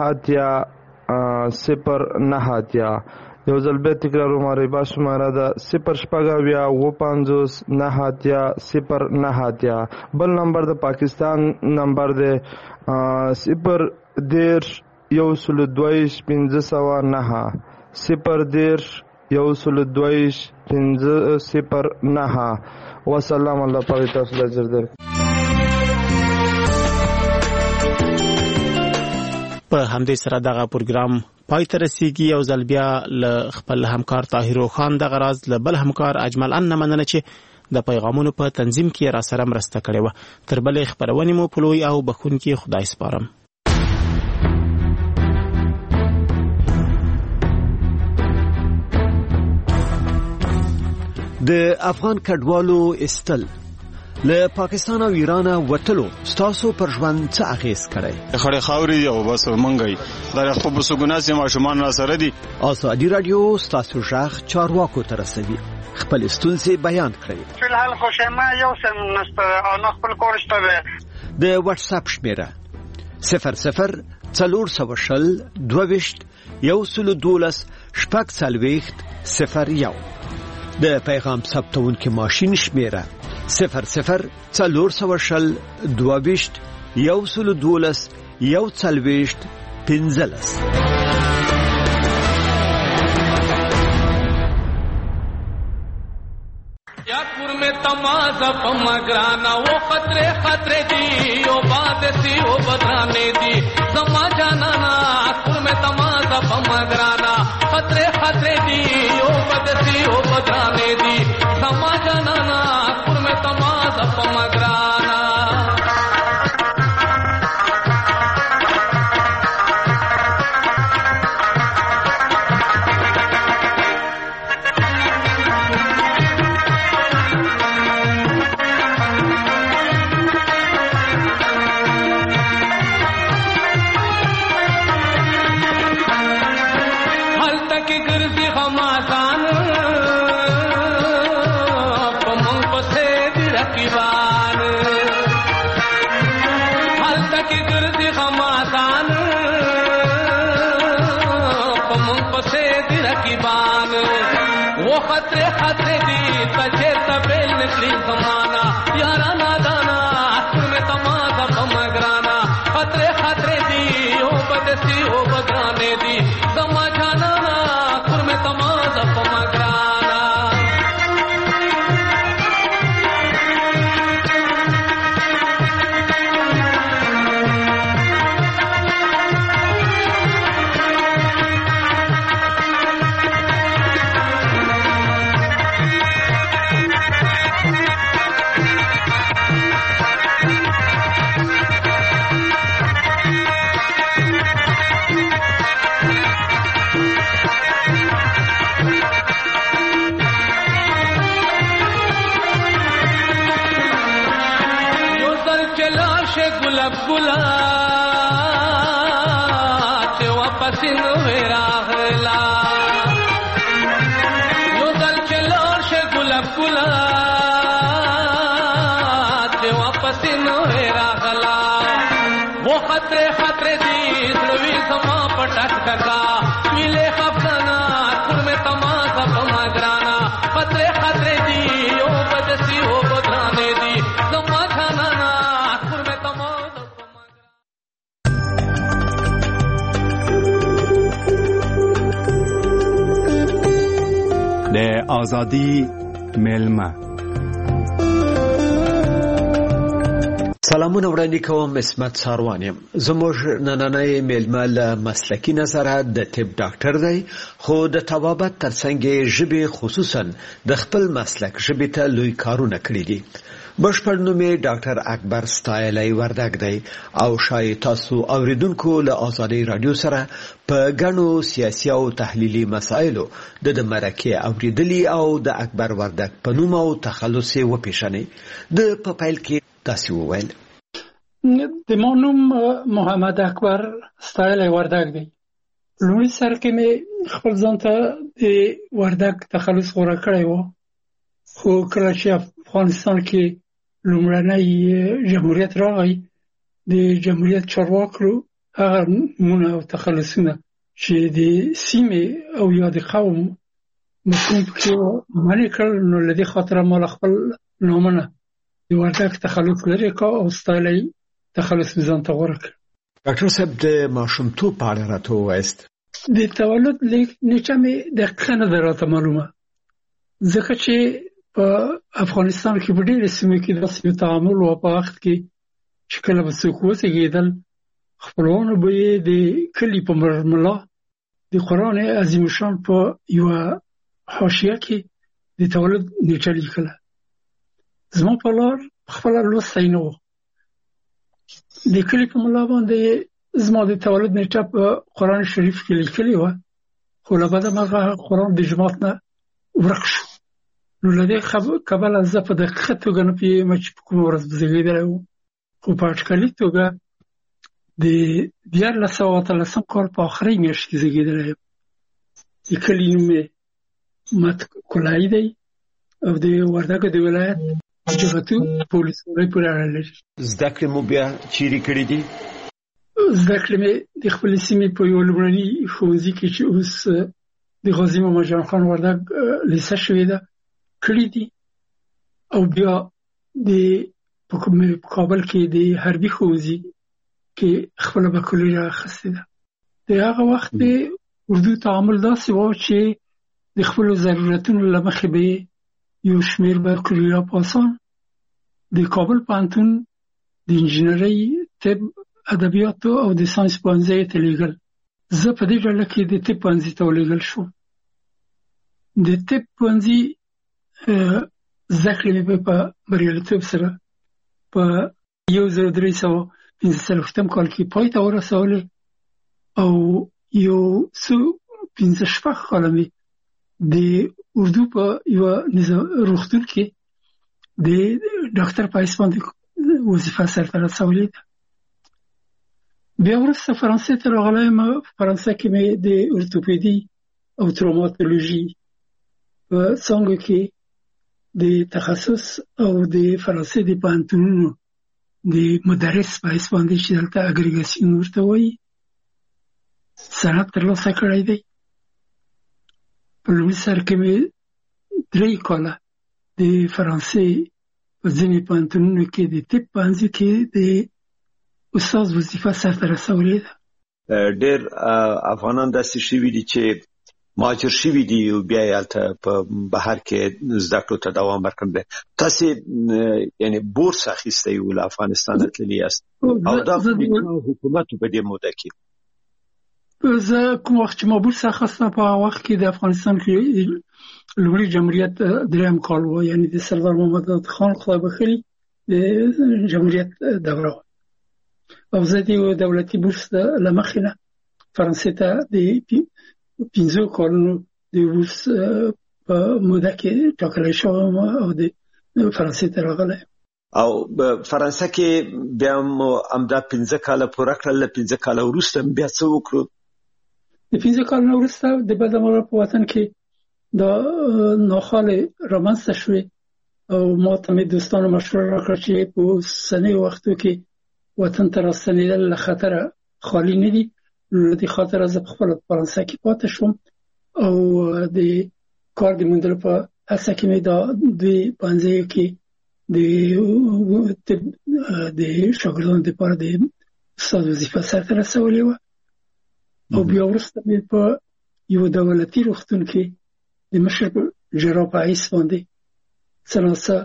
9 یو ځل بیا تکراروم ریبا شماره ده 0 9 بل نمبر د پاکستان نمبر دی 0 102 509 0 102 509. وسلام الله پاک تاسو له اجر در. په همدې سره دغه پروګرام پای ته رسیږي. او ځل بیا له خپل همکار طاهر خان دغه راز له بل همکار اجمل ان مننه چې د پیغامونو په تنظیم کې را سره مرسته کړې و. تر بلې خبرونې مو په لوی او بخونکي خدای سپارم. د افغان کډوالو استل له پاکستان او ایران وټلو ستاسو پر ژوند څه اغیز کړي؟ خړې خاوري او بس منګي دا خو په سګوناسي ماشومان را سره دي. ازادي رادیو ستاسو ژغ چارواکو ته رسوي. خپل ستونزې بیان کړئ. فلحال خوشما یو سم نسته او خپل کورشته د واتس اپ شمیره 00 420 22 112 0 د پیغام ثبتونکو ماشین شمیره 00 420 22 112 115. यादपुर में तमाजा पमगराना वो खतरे खतरे दी ओ बात सी ओ बदराने दी समा जाना नागपुर में तमाजा पमगराना खतरे खतरे दी ओ बात सी ओ बदराने दी समा जाना नागपुर में तमाजा पमगराना. खतरे खतरे दी तजे तबेल निकली जमाना यारा नादाना तुम्हें तमाजा पमगराना खतरे खतरे दी ओ बदसी ओ बदराने दी समा जाना तुम्हें तमाजा पमगराना. गुलाब गुलाब वापस राहला यो दल चलो से गुलाब गुलाब वापस राहला वो खतरे खतरे दी समा पटक का मिले खफना में तमाशा पमा ግራና खतरे खतरे दी ओ बदसी ओ बदराने दी जमा जाना खुर में तमाशा د آزادی ملمه. سلامونه وړاندې کوم، اسمت ساروان یم. زموږ نننی میلمه له مسلکي نظره د طب ډاکټر دی، خو د طبابت ترڅنګ ژبې خصوصا د خپل مسلک ژبې ته لوی کارونه کړي دي. بشپړ نوم یې ډاکټر اکبر ستایلی وردګ دی او شاید تاسو اوریدونکو له آزادۍ رادیو سره په ګڼو سیاسي او تحلیلي مسایلو د مرکې اوریدلی او د اکبر وردګ په نوم او تخلص یې وپیژنئ. د په پیل کې تاسو وویل د ما نوم محمد اکبر ستایلی وردګ دی. لومړي سر کې مې خپل ځان ته د وردګ تخلص غوره کړی و، خو کله چې افغانستان کې لومړنی جمهوریت راغی، د جمهوریت چارواکو هغه نومونه او تخلصونه چې د سیمې او یا د قوم مفهوم کې منع کړل، نو له دې خاطره ما خپل نومونه د وردګ تخلص لرې کا او ستایلی تخلص ځان ته غوره کړ. ډاکټر صاحب د ماشومتوب په اړه راته ووایاست. د تولد نیټه مې دقیقه نه ده راته معلومه، ځکه چې په افغانستان کې په ډېرې سیمو کې داسې یو تعامل و په وخت کې چې کله به څوک وزېږېدل، خپلوانو به یې د کلي په مرملا د قرآن عظیم الشان په یوه حاشیه کې د تولد نیټه لیکله. زما په لار خپله لوستی نه و، د کلي په ملا باندې زما د تولد نیټه په قرآن شریف کې لیکلې وه، خو له بده مرغه قرآن د جماعت نه ورک شو. نو له دې کبله زه په دقیقه توګه نه پوهېږم چې په کومه ورځ به زېږېدلی وم، خو په اټکلي توګه د 1913 کال په آخرۍ میاشت کې زېږېدلی یم. د کلي نوم یې مت کولایي دی او د وردګ د ولایت جغتو په ولسوالۍ پورې اړه لري. زده کړې مو بیا چیرې کړې دي؟ زده کړې مې د خپلې سیمې په یو لومړني ښوونځي کې چې اوس د غازي محمد جان خان وردګ لیسه شوې ده کړي دي، او بیا په کابل کې د حربي ښوونځي کې خپله بکالوریا اخیستې ده. د هغه وخت د اردو تعامل داسې و چې د خپلو ضرورتونو له مخې به یو شمېر بکالوریا پاسان د کابل پوهنتون د انجینرۍ، طب، ادبیاتو او د ساینس پوهنځي ته لېږل. زه په دې ډله کې د طب پوهنځي ته ولېږل شوم. د طب پوهنځي زده کړې مې په بریالیتوب سره په 1345 کال کې پای ته ورسولې او یو څو 15 کاله مې د اردو په یوه روغتون کې د ډاکټر په حیث باندې وظیفه سرته رسولې ده. بیا وروسته فرانسې ته راغلی یم. فرانسه کې مې د ارتوپیدي او تروماتولوژي په څانګو کې د تخصص او د فرانسې د پوهنتونونو د مدرس په حیث باندې چې دلته اګریګاسیون ورته وایي سند ترلاسه کړی دی. په لومړي سر کې مې 3 کاله د فرانسې په ځینې پوهنتونونو کې د طب پوهنځي کې د استاد وظیفه سرته رسولې ده. ډېر افغانان داسې شوي دي چې مهاجر شوي دي او بیا یې هلته په بهر کې زده کړو ته دوام ورکړی. تاسې یعنې بورس اخیستی و له افغانستانه تللي یاست او دا حکومت په دې موده کې زه کوم وخت چې ما بورس اخیسته په هغه وخت کې د افغانستان کې لومړي جمهوریت 3 کال و، یعنې د سردار محمد خان خدای بخښلي د جمهوریت دوره و، او زه د دولتي بورس له مخې نه فرانسې ته د 15 کالونو د بورس په موده کې ټاکلی شوی یم او د فرانسې ته راغلی. او فرانسه کې بیا مو همدا 15 کاله پوره کړل. له 15 کاله وروسته بیا څه وکړو؟ د 15 کالونو وروسته د بدمرغه په وطن کې دا ناخوالې رامنځته شوې او ما ته مې دوستانو مشوره راکړه چې په اوسنیو وختو کې وطن ته راستنېدل له خطره خالي نه دي. له دې خاطره زه په خپله فرانسه کې پاتې شوم او د کار د موندلو په هڅه کې مې دا دوی پنځه کې د شاګردانو لپاره د استاد وظیفه سرته رسولې وه او بیا وروسته مې په یو دولتي روغتون کې د مشر جراح په حیث باندې څلاسه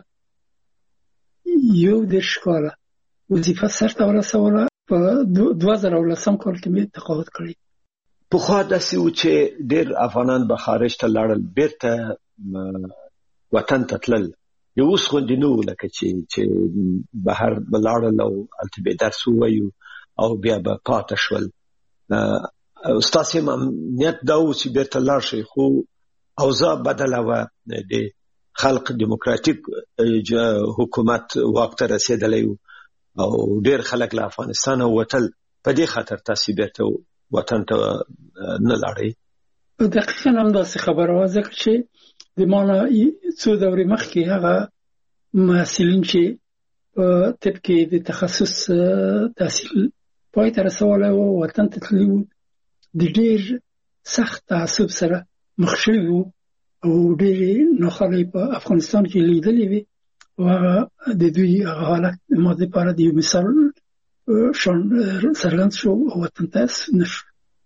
11 کاله وظیفه سرته ورسوله. په 2010 کال کې مې تقاعد کړی. پخوا داسې و چې ډېر افغانان به خارج ته لاړل، بیرته وطن ته تلل. یو اوس غوندې نه و لکه چې بهر به لاړل او هلته به درس ووایو او بیا به پاته شول. ستاسې نیت دا و چې بیرته لاړ شئ، خو اوضاع بدله وه. د خلق دیموکراتیک حکومت واک ته رسېدلی و او ډېر خلک له افغانستانه وتل. په دې خاطر تاسې بیرته وطن ته نه لاړئ؟ دقیقاً همداسې خبره وه، ځکه چې د ما نه څو دورې مخکې هغه محصلین چې په طب کې د تخصص تحصیل پای ته رسولی و وطن ته تللي وو، د ډېر سخت تعصب سره مخ شوي وو او ډېرې ناخوالې په افغانستان کې لیدلې وې او هغه د دوی هغه حالت ما دپاره د یو مثال شان څرګند شو او وطن ته ستون شو.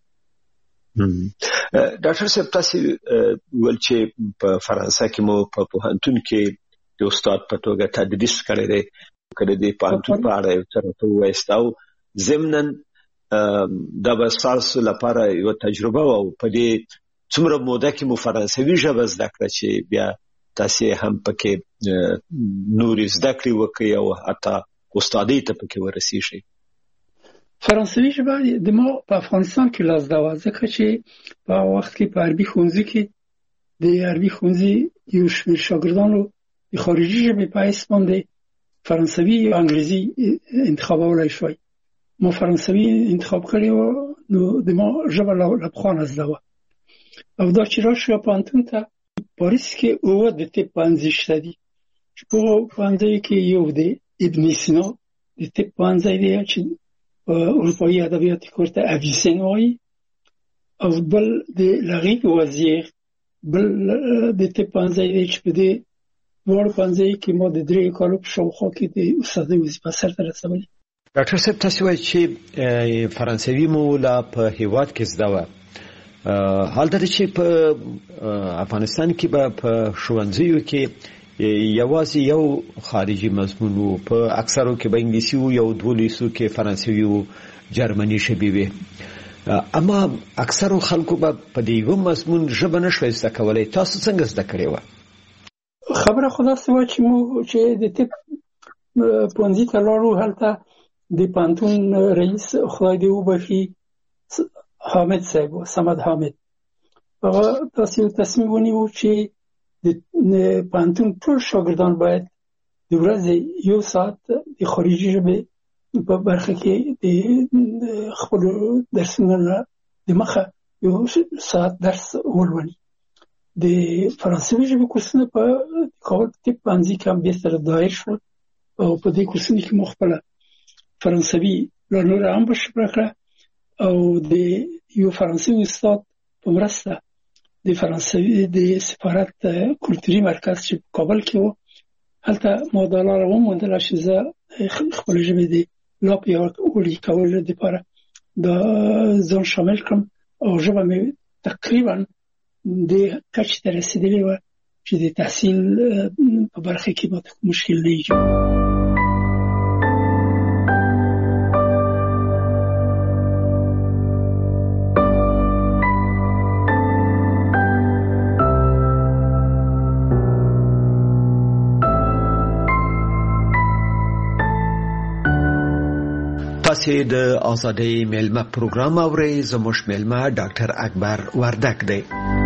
ډاکټر صاحب، تاسې ویل چې په فرانسه کې مو په پوهنتون کې د استاد په توګه تدریس کړی دی. که د دې پوهنتون په اړه یو څه راته ووایاست او ضمناً دا به ستاسو لپاره یوه تجربه وه او په دې څومره موده کې مو فرانسوي ژبه زده کړه چې بیا تاسې هم پکې نورې زده کړې وکړئ او حتی استادۍ ته پکې ورسېږئ؟ فرانسوي ژبه د ما په افغانستان کې لا زده وه، ځکه چې په هغه وخت کې په عربي ښوونځي کې د عربي ښوونځي یو شمېر شاګردانو د خارجي ژبې په حیث باندې فرانسوي یا انګریزي انتخابولی شوی. ما فرانسوي انتخاب کړی و، نو د ما ژبه له پخوا نه زده وه. او دا چې راشو پوهنتون ته پاریس کې 9 د طب پوهنځي شته دي چې په پوهنځیو کې یو د ابن سینا د طب پوهنځی دی چې اروپایي ادبیات کې ورته اویسن وایي، او بل د لغیق وزیر بل د طب پوهنځی دی چې په دې دواړو پوهنځیو کې ما د 3 کالو په شاوخوا کې د استادۍ وظیفه سرته رسولې. ډاکټر صاحب، تاسې وایي چې فرانسوي مو لا په هېواد کې زده وه. حالت چې په افغانستان کې به په ښوونځیو کې یوازې یو خارجي مضمون وو، په اکثرو کې به انګلیسي وو، یو 2 کې فرانسوي وو، جرمني ژبې وې. اما اکثرو خلکو به په دې یو مضمون ژبه نشوی زده کولی. تاسو څنګه زده کړې وه؟ خبره خو داسې وه چې موږ چې د طب پوهنځي ته لاړو، هلته د پوهنتون رئیس خدای دې وبخي حامد صاحب و، سمد حامد، هغه داسې یو تصمیم ونیو چې د پوهنتون ټول شاګردان باید د ورځې 1 ساعت د خارجي ژبې په برخه کې د خپلو درسونو نه د مخه 1 ساعت درس ولولي. د فرانسوي ژبې کورسونه په کابل طب پوهنځي کې هم بېرته دایر شول او په دې کورسونو کې مو خپله فرانسوي لا نوره هم بشپړه کړه او د یو فرانسوي استاد په مرسته د فرانسوي د سفارت کلتوري مرکز چې په کابل کې و، هلته ما دا لاره وموندله چې زه خپلې ژبې د لا پیاوړي کولو دپاره دا ځان شامل کړم او ژبه مې تقریبا د کچې ته رسېدلې وه چې د تحصیل په برخه کې ماته مشکل نه ایجاد. تاسې د ازادۍ میلمه پروګرام اورئ. زموږ میلمه ډاکټر اکبر وردک دی.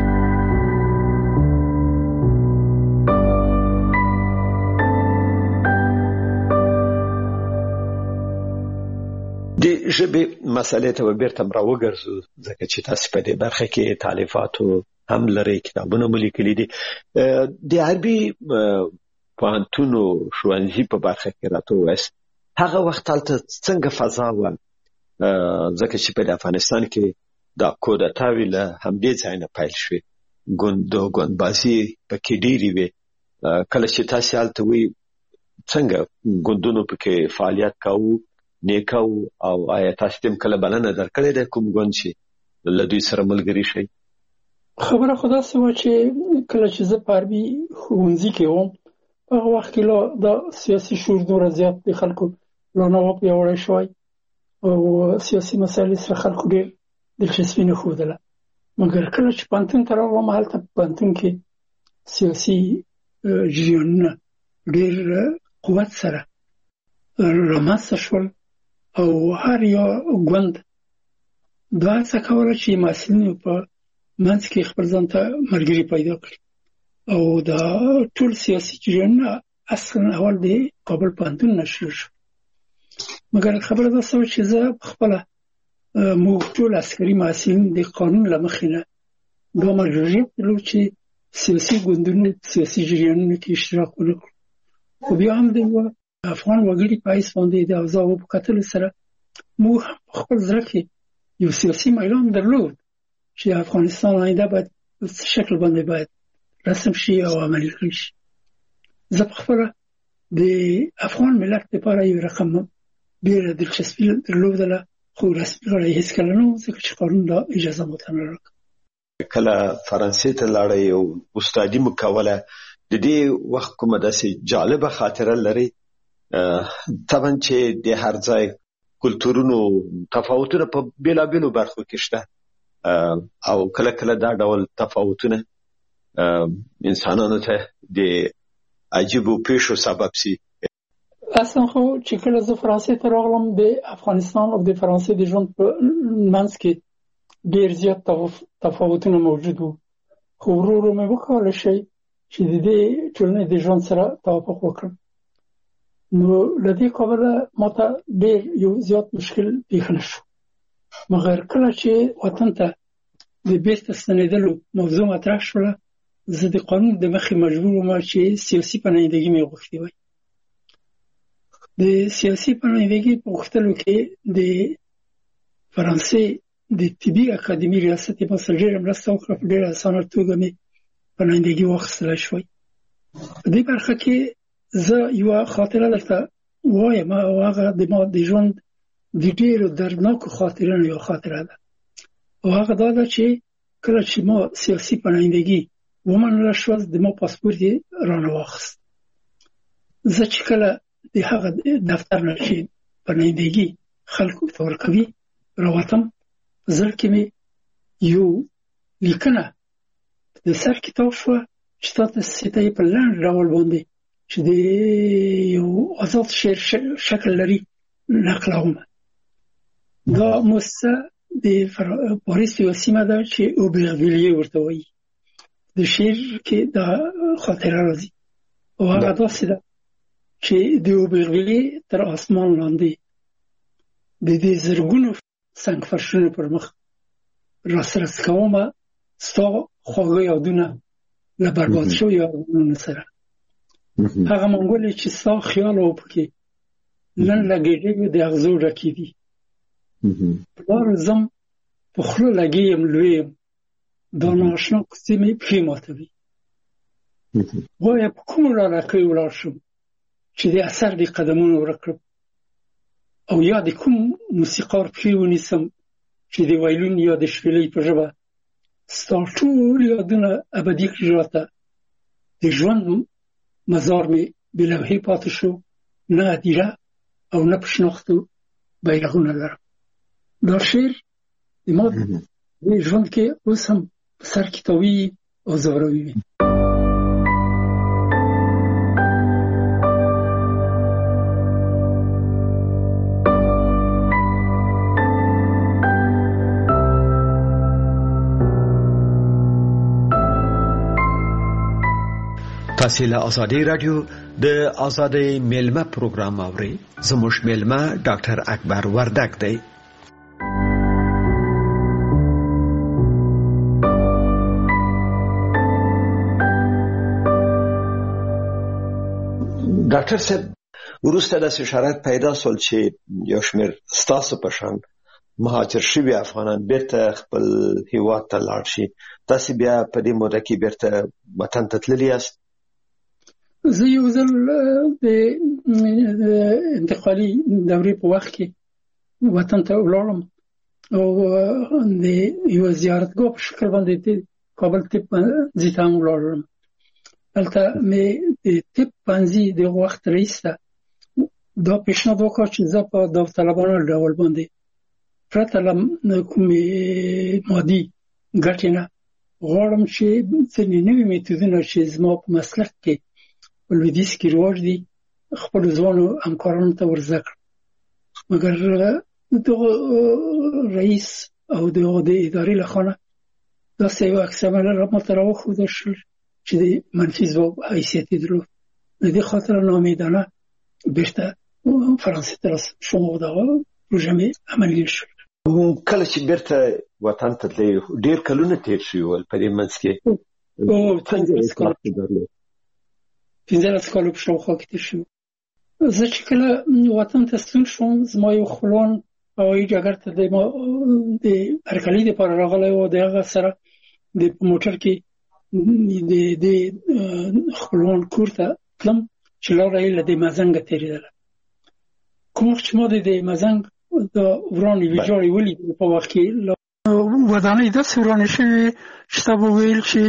د ژبې مسئلې ته بیرته راوګرځو، ځکه چې تاسې په دې برخه کې تالیفاتو هم لرئ، کتابونه مو لیکلي دي. د عربي پوهنتونو ښوونځي په برخه کې راته ووایاست، هغه وخت هلته څنګه فضا وه؟ ځکه چې په افغانستان کې دا کودتاوی له همدې ځای نه پیل شوې. ګوندبازي پکې ډېرې وې. کله چې تاسې هلته وئ څنګه ګوندونو پکې فعالیت کاوه نیکه او آیا تاسو تم کله بلنه درکړې ده کوم ګوند چې له دوی سره ملګري شئ؟ خبره خو داسې وه چې کله چې زه په عربي ښوونځي کې وم په هغه وخت کې لا د سیاسي شعور دومره زیات د خلکو لا نه وه پیاوړی شوی او سیاسي مسایلو سره خلکو ډېر دلچسپي نه ښودله. مګر کله چې پوهنتون ته راغلم هلته په پوهنتون کې سیاسي جریانونه ډېر قوت سره رامنځته شول او هر یو ګوند دا هڅه کوله چې محصلینو په منځ کې خپل ځان ته ملګري پیدا کړي او دا ټول سیاسي جریانونه اصلا اول د کابل پوهنتون نه شروع شو. مګر خبره داسې وه چې زه پخپله موږ ټول عسکري محصلین د قانون له مخې نه دا مجبوریت درلود چې سیاسي ګوندونو سیاسي جریانونو کې اشتراک ونه کړو. خو بیا هم د افغان وګړي په حیث باندې د اوضاعو په کتلو سره موږ هم په خپل زړه کې یو سیاسي میلان درلود چې افغانستان آینده باید په څه شکل باندې باید رسم شي او عملي کړی شي. زه پخپله د افغان ملت لپاره یو رقم ډېره دلچسپي درلودله خو رسمي غړی هېڅکله نه و ځکه چې قانون دا اجازه ماته نه راکړه. کله فرانسې ته لاړئ او استادي مو کوله د دې وخت کومه داسې جالبه خاطره لرئ؟ طبعا چې د هر ځای کلتورونو تفاوتونه په بېلابېلو برخو کې شته او کله کله دا ډول تفاوتونه انسانانو ته د عجیبو پیښو سبب سي. اصلا خو چې کله زه فرانسې ته راغلم د افغانستان او د فرانسې د ژوند په منځ کې ډېر زیات تفاوتونه موجود وو خو ورو ورو مې وکولی شي چې د دې ټولنې د ژوند سره توافق وکړم. نو له دې کبله ماته ډېر یو زیات مشکل پیښ نه شو. مګر کله چې وطن ته د بیرته ستنېدلو موضوع مطرح شوله زه د قانون د مخې مجبور وم چې سیاسي پناهندګي مې غوښتې وای. د سیاسي پناهندګي په غوښتلو کې د فرانسې د طبي اکاډمي ریاست یې ماسره ډېره مرسته وکړه. په ډېره اسانه توګه مې پناهندګي واخیستلی شوی. په دې برخه کې زه یوه خاطره درته وایم او هغه د ما د ژوند د ډېرو دردناکو خاطرونو یوه خاطره ده او هغه دا ده چې کله چې ما سیاسي پناهندګي ومنله شوه د ما پاسپورت یې رانه واخیست. زه چې کله د هغه دفتر نه چې پناهندګي خلکو ته ورکوي راوتم په زړه کې مې یو لیکنه د سر کتاب شوه چې تاته سیته یې په لنډ ډول باندې چې د یو آزاد شعر شکل لري نقلوم. دا مؤسسه د پاریس یوه سیمه ده چې اوبرغویلیه ورته وایي. د شعر کې دا خاطره راځي او هغه داسې ده چې د اوبرغویلیه تر آسمان لاندې د دې زرګونو سنګ فرشونو پر مخ راسره کومه ستا خواږه یادونه له برباد شویو یادونو سره. هغه منګولې چې ستا خیال و پکې لن لګېږي د اغزو ډکې دي. په لارو ځم په خوله لګې یم لوی یم دا نااشنا کوڅې مې پښې ماتوي. وایم په کومو لارکۍ ولاړ شم چې د اثر د قدمونو ورک کړم او یا د کوم موسیقار پښې ونیسم چې د وایلون یا د شپېلۍ په ژبه ستا ټول یادونه ابدي کړي راته. د ژوند مزار مې بې لوحې پاتې شو، نه هدیره او نه په شناختو بیرغونه لرم. دا شعر د ما د ژوند کې اوس هم په سر کې تاویږي او ځوروي مې. تاسو له آزادۍ رادیو د آزادۍ میلمه پروګرام اورئ. زموږ میلمه ډاکټر اکبر وردک دی. ډاکټر صاحب وروسته داسې شرایط پیدا سول چې یو شمېر ستاسو په شان مهاجر شوي افغانان بیرته خپل هیواد ته لاړ شي. تاسو بیا په دې موده کې بیرته وطن ته تللی یاست؟ زه یو ځل د انتقالي دورې په وخت کې وطن ته ولاړم او د یو زیارتګاه په شکل باندې کابل طب پوهنځي ته هم ولاړم. هلته مې د طب پوهنځي د وخت رئیس ته دا پیشنهاد وکړ چې زه په داوطلبانه ډول باندې پرته له کومې مادي ګټې نه غواړم چې ځینې نوي میتودونه چې زما په مسلک کې په لویدیځ کې رواج دي خپلو ځوانو همکارانو ته ور زده کړم. مګر دغه رئیس او دغه د ادارې له خوا نه داسې یو عکس العمل راته راوښودل شول چې د منفي ځواب حیثیت یې درلود. د دې خاطر ناامیدانه بیرته فرانسې ته شوم او دغه پروژه مې عملي شول. کله چې بیرته وطن ته تللی ډېر کلونه تېر شوي ول په دې منځ کې 15 کاله په شاوخوا کې تېر شوي. زه چې کله وطن ته ستون شوم زما یو خپلوان هوایي ډګر ته د هرکلي دپاره راغلی و. د هغه سره د موټر کې د خپلوان کور ته تلم چې لاره یې له د مزنګه تېرېدله. کوم وخت چې ما د مزنګ د ورانې ویجاړې ولیدې په وخت کې ودانۍ داسې ورانې شوې چې تا به ویل چې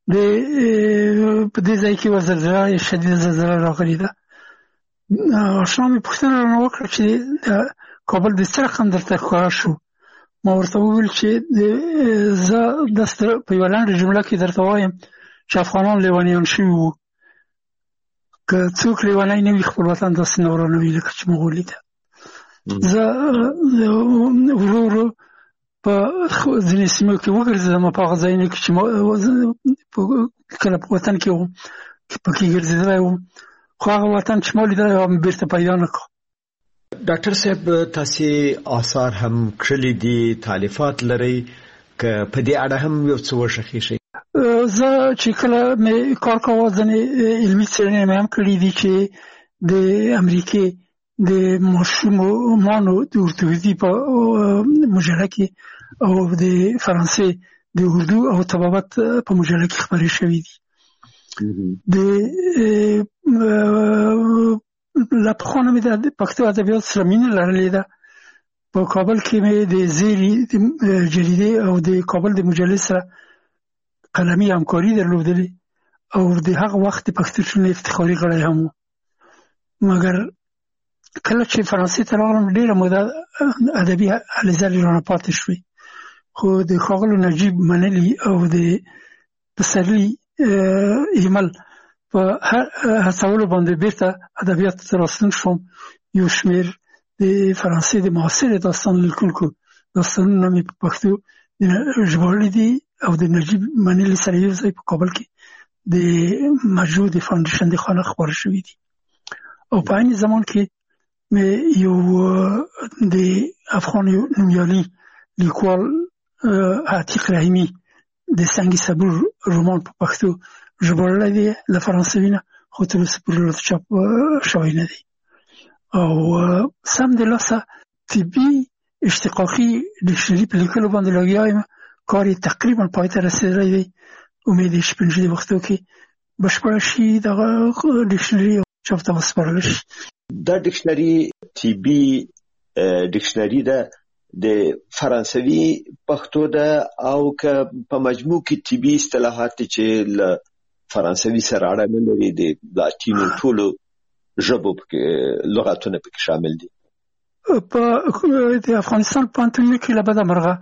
په دې ځای کې یوه زلزله شدیده زلزله راغلې ده. اشنا مې پوښتنه رانه وکړه چې د کابل د څه رقم درته ښکاره شو. ما ورته وویل چې زه داسې په یوه لنډه جمله کې درته وایم چې افغانان لیونیان شوي وو. که څوک لیونی نه وي خپل وطن داسې نه ورانوي لکه چې موږ ولیده. زه ورو ورو په ځینې سیمو کې وګرځېدم په هغه ځایونو کې چې کله په وطن کې وم پکې ګرځېدلی وم خو هغه وطن چې ما لیدلی هغه مې بیرته پیدا نه کړ. ډاکټر صاحب تاسې آثار هم کړلي دي تالیفات لرئ که په دې اړه هم یو څه وښخیږئ؟ زه چې کله مې کار کاوه ځینې علمي څېړنې مې هم کړي دي چې د امریکې د ماشومانو د اردویزي په مجله کې او د فرانسې د اردو او طبابت په مجله کې خپرې شوي دي. د له پخوا نه مې د پښتو ادبیاتو سره مینه لرلې ده. په کابل کې مې د زیري جریدې او د کابل د مجلې سره قلمي همکاري درلودلې او د هغه وخت د پښتو ټولنې افتخاري غړی هم و. مګر کله چې فرانسې ته راغلم ډېره موده ادبي هلې ځلې رانه پاتې شوې خو د ښاغلو نجیب منلي او د پسرلي ایمل په هڅولو باندې بیرته ادبیاتو ته راستون شوم. یو شمېر د فرانسې د معاصرې داستان لیکونکو داستانونه مې په پښتو ژباړلي دي او د نجیب منلي سره یو ځای په کابل کې د مجرو د فاونډیشن د خوا نه خپاره شوي دي. او په عین زمان کې مې یو د افغان نومیالي لیکوال عتیق رحیمي د سنگ صبور رومان په پښتو ژباړلی دی له فرانسوي نه خو تر اوسه پورې چاپ شوی نه دی. او سم د لاسه طبي اشتقاقي ډکشنري په لیکلو باندې لګیا یم. کار یې تقریبا پای ته رسېدلی دی. امید یې چې په نږدې وختو کې بشپړه شي دغه ډکشنري چاپ ته وسپارل شي. دا ډکشنري طبي ډکشنري ده د فرانسوي پښتو ده او که په مجموع کې طبي اصطلاحات چې له فرانسوي سره اړه نه لري د لاتینو ټولو ژبو لغاتونه پکې شامل دي. په د افغانستان پوهنتونونو کې له بده مرغه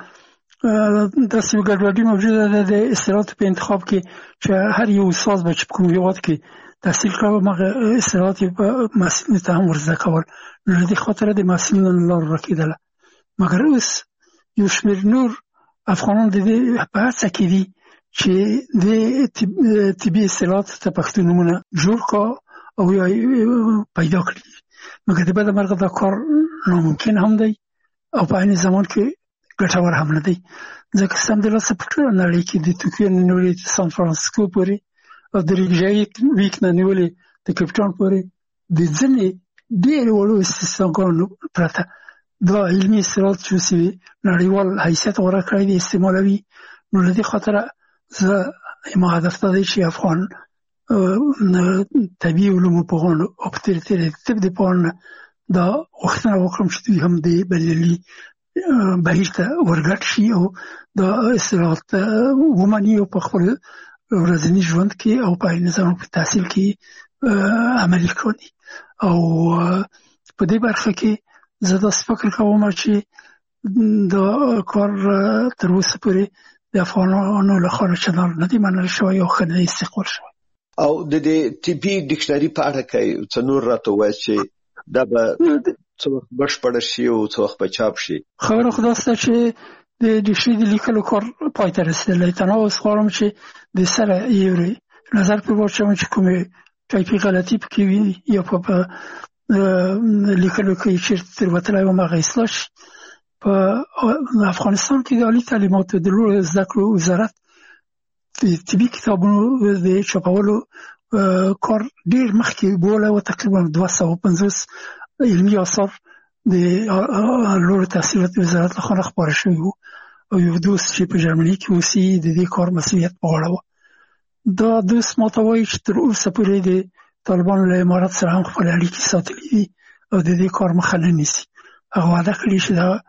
داسې یوه ګډوډي موجوده ده د اصطلاحاتو په انتخاب کې چې هر یو استاد به چې په کوم هېواد کې تحصیل کړی هغه اصطلاحات یې په محصلینو ته هم ور زده کول نو له دې خاطره د محصلینو له لارې ورکېدله. مګر اوس یو شمېر نور افغانان د دې په هڅه کې دي چې د طبي اصطلاحاتو ته پښتو نومونه جوړ کړه او یا پیدا کړي. مګر د بده مرغه دا کار ناممکن هم دی او په عین زمان کې ګټور هم نه دی ځکه سمدلاسه په ټوله نړۍ کې د توکیو نه نیولې د سان فرانسیسکو پورې او د ریکیاویک نه نیولې د کیپ ټاون پورې د ځینې ډېرې وړو استثناګانو پرته دا علمي اصطلاحات چې نړیوال حیثیت غوره کړی دی استعمالوي. نو له دې خاطره زه ما هدف ته دی چې افغان طبي علومو پوهانو او په تیر طب د پوهانو دا غوښتنه وکړم چې دوی هم د بریالي بهیر ته ورګډ شي او دا اصطلاحات ومني او په خپل ورځني ژوند کې او په نظام په تحصیل کې عملي کړي. او په دې برخه کې زه داسې فکر کوم چې دا کار تر اوسه پورې د افغانانو لخوا چندان نه دی منل شوی او ښه نه دی استقبال شوی. او د دې طبي ډکشنري په اړه کې څه نور راته وایي چې دا به څه وخت بشپړ شي او څه وخت به چاپ شي؟ خبره خو دا سته چې د ډکشنري د لیکلو کار پای ته رسېدلی. تنها اوس غواړم چې د سره یو نظر پرې واچوم چې کومې ټایپي غلطي پکې وي یا په لیکلو کې چېرته تېروتلی وم هغه اصلاح شي. په افغانستان کې د عالي تعلیماتو د لوړو زده کړو وزارت د طبي کتابونو د چاپولو کار ډېر مخکې بولی و. تقریبا 250 علمي آثار د لوړو تحصیلاتو وزارت لخوا خپاره شوي وو او یو دوست چې په جرمني کې اوسي د دې کار مسؤلیت په غاړه و. دا دوست ماته وایي چې تر اوسه پورې د طالبانو له امارت سره هم خپل اړیکې ساتلي دي او د دې کار مخه نه نیسي. هغه وعده کړې چې دا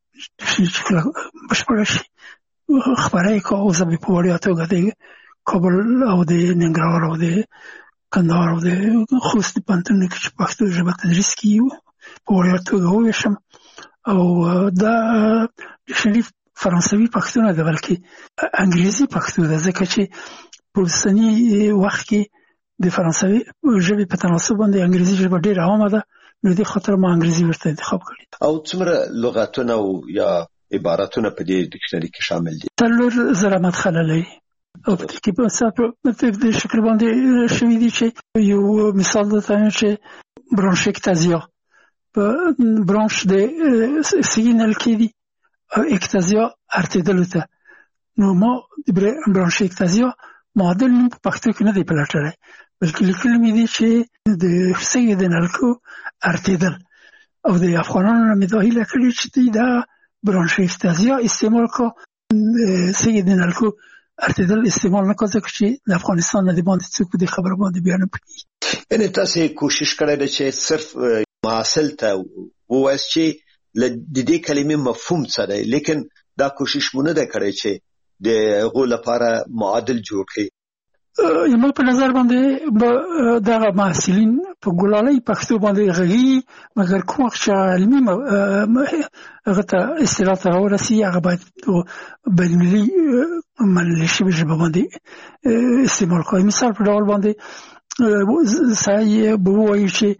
چې کله بشپړه شي خبره یې کوه. زه به په وړیا توګه د کابل او د ننګرهار او د کندهار او د خوست پوهنتونونو کې چې پښتو ژبه تدریس کیږي په وړیا توګه وویشم. او دا ډکشنري فرانسوي پښتو نه ده بلکې انګریزي پښتو ده، ځکه چې په اوسني وخت کې د فرانسوي ژبې په تناسب باندې انګریزي ژبه ډېره عامه ده. نو دې خاطر ما انګریزي ورته انتخاب کړی. او څومره لغتونه یا عبارتونه په دې ډکشنري کې شامل دي؟ 4,000 مدخله لري او په دې کې په شکل باندې شوي دي چې یو مثال درته وایم چې برانشکتازیا په برانش د سیګنال کې دي او اکتازیا ارتدلو ته. نو ما د برانشکتازیا معادل نوم په پښتو کې نه دی پلټلی بلکې لیکلی مې دي چې د سیګنال کو ارتدل. او د افغانانو نه مې دا هیله کړې چې دوی دا برانشکتازیا استعمال کو سیګنال کو ارتدل استعمال نه کوي ځکه چې د افغانستان نه د باندې څوک د خبره باندې بیان نه کوي. یعنې تاسو کوشش کړی دی چې صرف محصل ته ووایئ چې د دې کلمې مفهوم څه دی، لیکن دا کوشش مو نه ده کړی چې د هغو لپاره معادل جوړ کړي. زما په نظر باندې دغه محصلین په ګلالۍ پښتو باندې غږیږي، مګر کوم وخت چې علمي هغه ته اصطلاح ته راورسي هغه باید بین‌المللي منل شوې ژبه باندې استعمال کوي. مثال په ډول باندې سړی به ووایي چې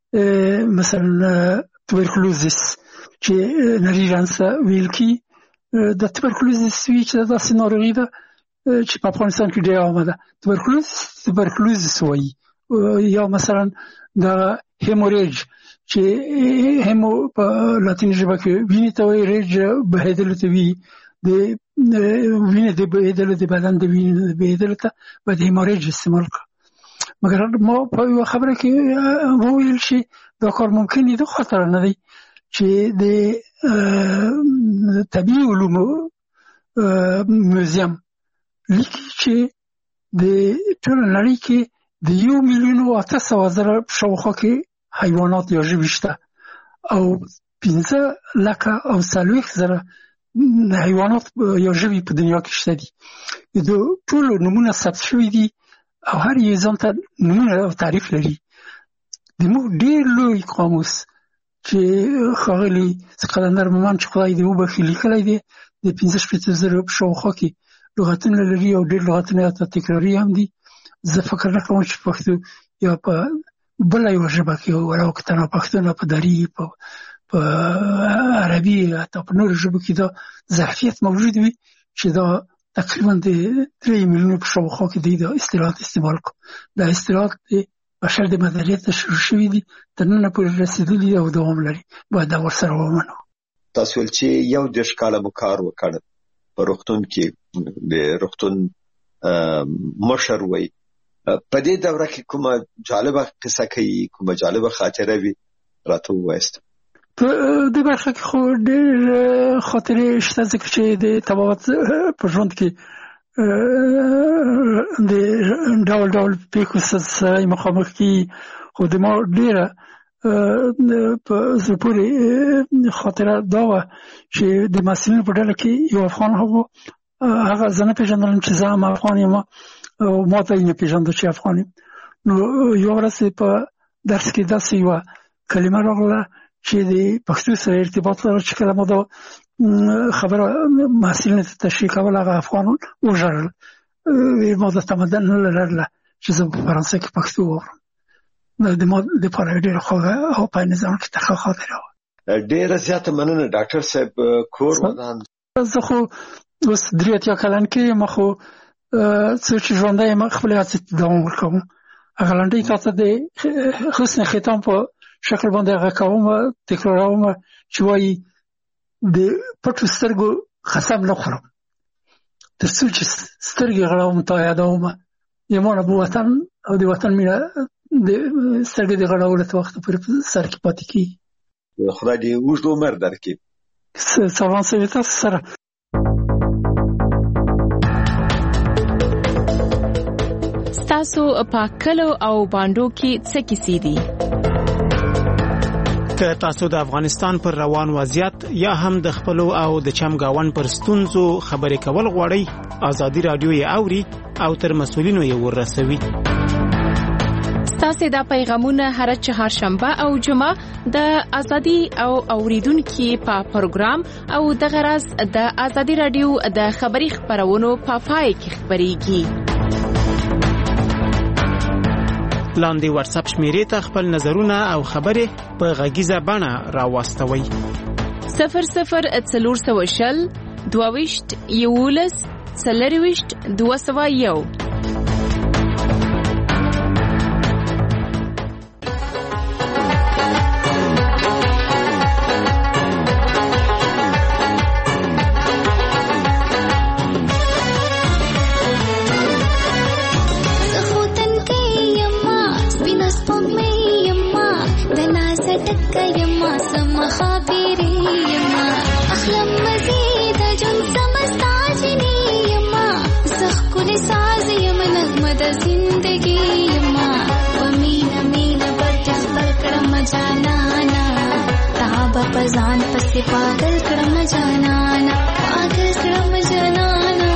مثلا توبرکلوزیس چې نري رنځ ویل کی د توبرکلوزیس وی چې داسې ناروغي ده چې په افغانستان کې ډېر عامه ده. توبرکلوزیس وایي. یا مثلا د هیموریج چې هیمو په لاتیني ژبه کې وینې ته وایي، ریج بهېدلو ته وي، د وینې د بهېدلو د بدن د وینې د بهېدلو ته باید هیموریج استعمال کړو. مګر ما په یوه خبره کې وویل چې دا کار ممکن دی، د خاطر نه دی چې د طبي علومو موزیم لیکي چې د ټول نړۍ کې د 1,800,000 شاوخوا کې حیوانات یا ژوي شته او 15,40,000 حیوانات یا ژوي په دنیا کې شته دي. د ټولو نومونه ثبت شوي دي او هر یو ځان ته نومونه او تعریف لري. زموږ ډېر لوی قاموس چې ښاغلي قلندر مومند چې خدای دې وبخښي لیکلی دی د 15,000 شاوخوا کې لغتونه لري او ډېر لغتونه ته تکراري هم دي. زه فکر نه کوم چې پښتو یا په بله یوه ژبه کې راوکتنه پښتو نه په دري په عربي حتی په نورو ژبو کې دا ظرفیت موجود وي چې دا تقریبا د 3 میلیونو په شاوخوا کې دی دا اصطلاحات استعمال کړو. دا اصطلاحات د بشر د مدنیت ته شروع شوي دي، تر ننه پورې رسېدلي او دوام لري. باید دا ورسره ومنو. تاسو ویل چې 1 کاله مو کار وکړ په روغتون کې، د روغتون مشر وی. په دې دوره کې کومه جالبه قصه کوي، کومه جالبه خاطره وي راته ووایاست؟ په دې برخه کې خو ډېر خاطرې شته ځکه چې د طبابت په ژوند کې د ډول ډول پیښو سره مخامخ کی خو د ما ډېره په زړه پورې خاطره دا وه چې د محصلینو په ډله کې یو افغان هغه زه نه پېژندلم چې زه هم افغان یم او ما ته یې نه پېژانده چې افغان یم. نو یو ورځ په درس کې داسې یوه کلمه راغله چې د پښتو سره ارتباط لري چې کله ما دا خبره محصلینو ته تشریح کوله هغه افغانان وژړل. ما د تمدن نه لرله چې زه په فرانسه کې پښتو واورم. د ما دپاره ډېره خوږه او په نظام کې ترخه خاطره وه. ډېره زیاته مننه ډاکټر صاحب. کور ودان زه خو اوس 83 کلن کې یم خو څه چې ژوندی یم خپلې هڅې ته دوام ورکوم. هغه لنډۍ تاته د حسن ختام په شکل باندې هغه کوم تکراروم چې وایي د پټو سترګو قسم نه خورم تر څو چې سترګې غړوم تا یادوم یمانه به وطن او د وطن مینه د سترګې د غړولو ته وخت پورې په سر کې پاتې کېږي. خدای دې اوږد عمر درکړي. سلام سوي تاسو سره. ستاسو په کلو او باندو کې څه کیسې دي؟ که تاسو د افغانستان پر روان وضعیت یا هم د خپلو او د چمګاون پر ستونزو خبرې کول غواړئ، ازادي رادیو یې اوري او تر مسؤلینو یې ورسوي. ستاسو دا پیغامونه هر چهارشنبه او جمعه د ازادي او اوریدونکو په پروګرام او د غرض د ازادي رادیو د خبري خبرونو په پای کې خبريږي. لاندې واتس اپ شمیرې ته خپل نظرونه او خبرې په غږیزه بڼه راوستوئ. 0040 22 11 40 201. पजान पसे पागल क्रम जानाना पागल क्रम जानाना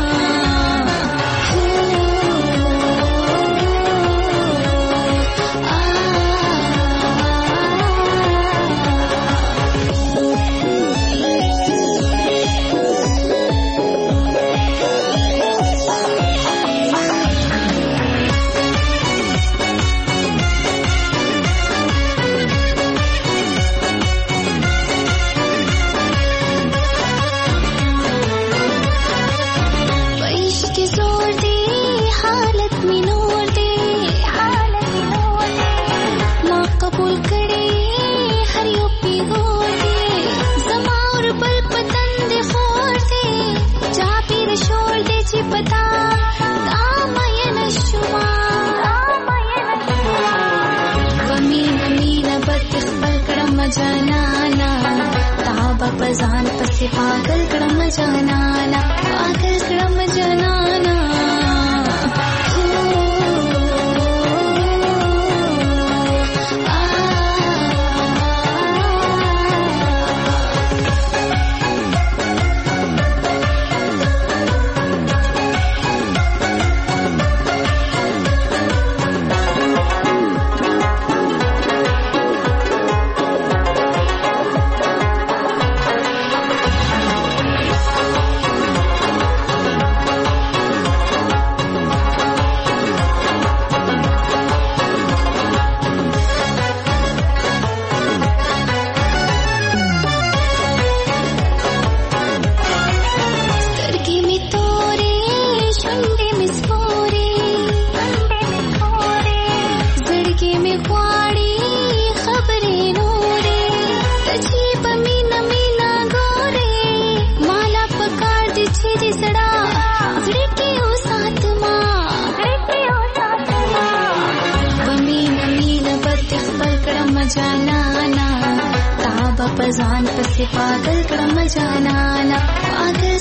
जानाना ताबा पजान पसे पागल क्रम जानाना पागल क्रम जानाना پزان پسې پاگل کړم جانانا پاگل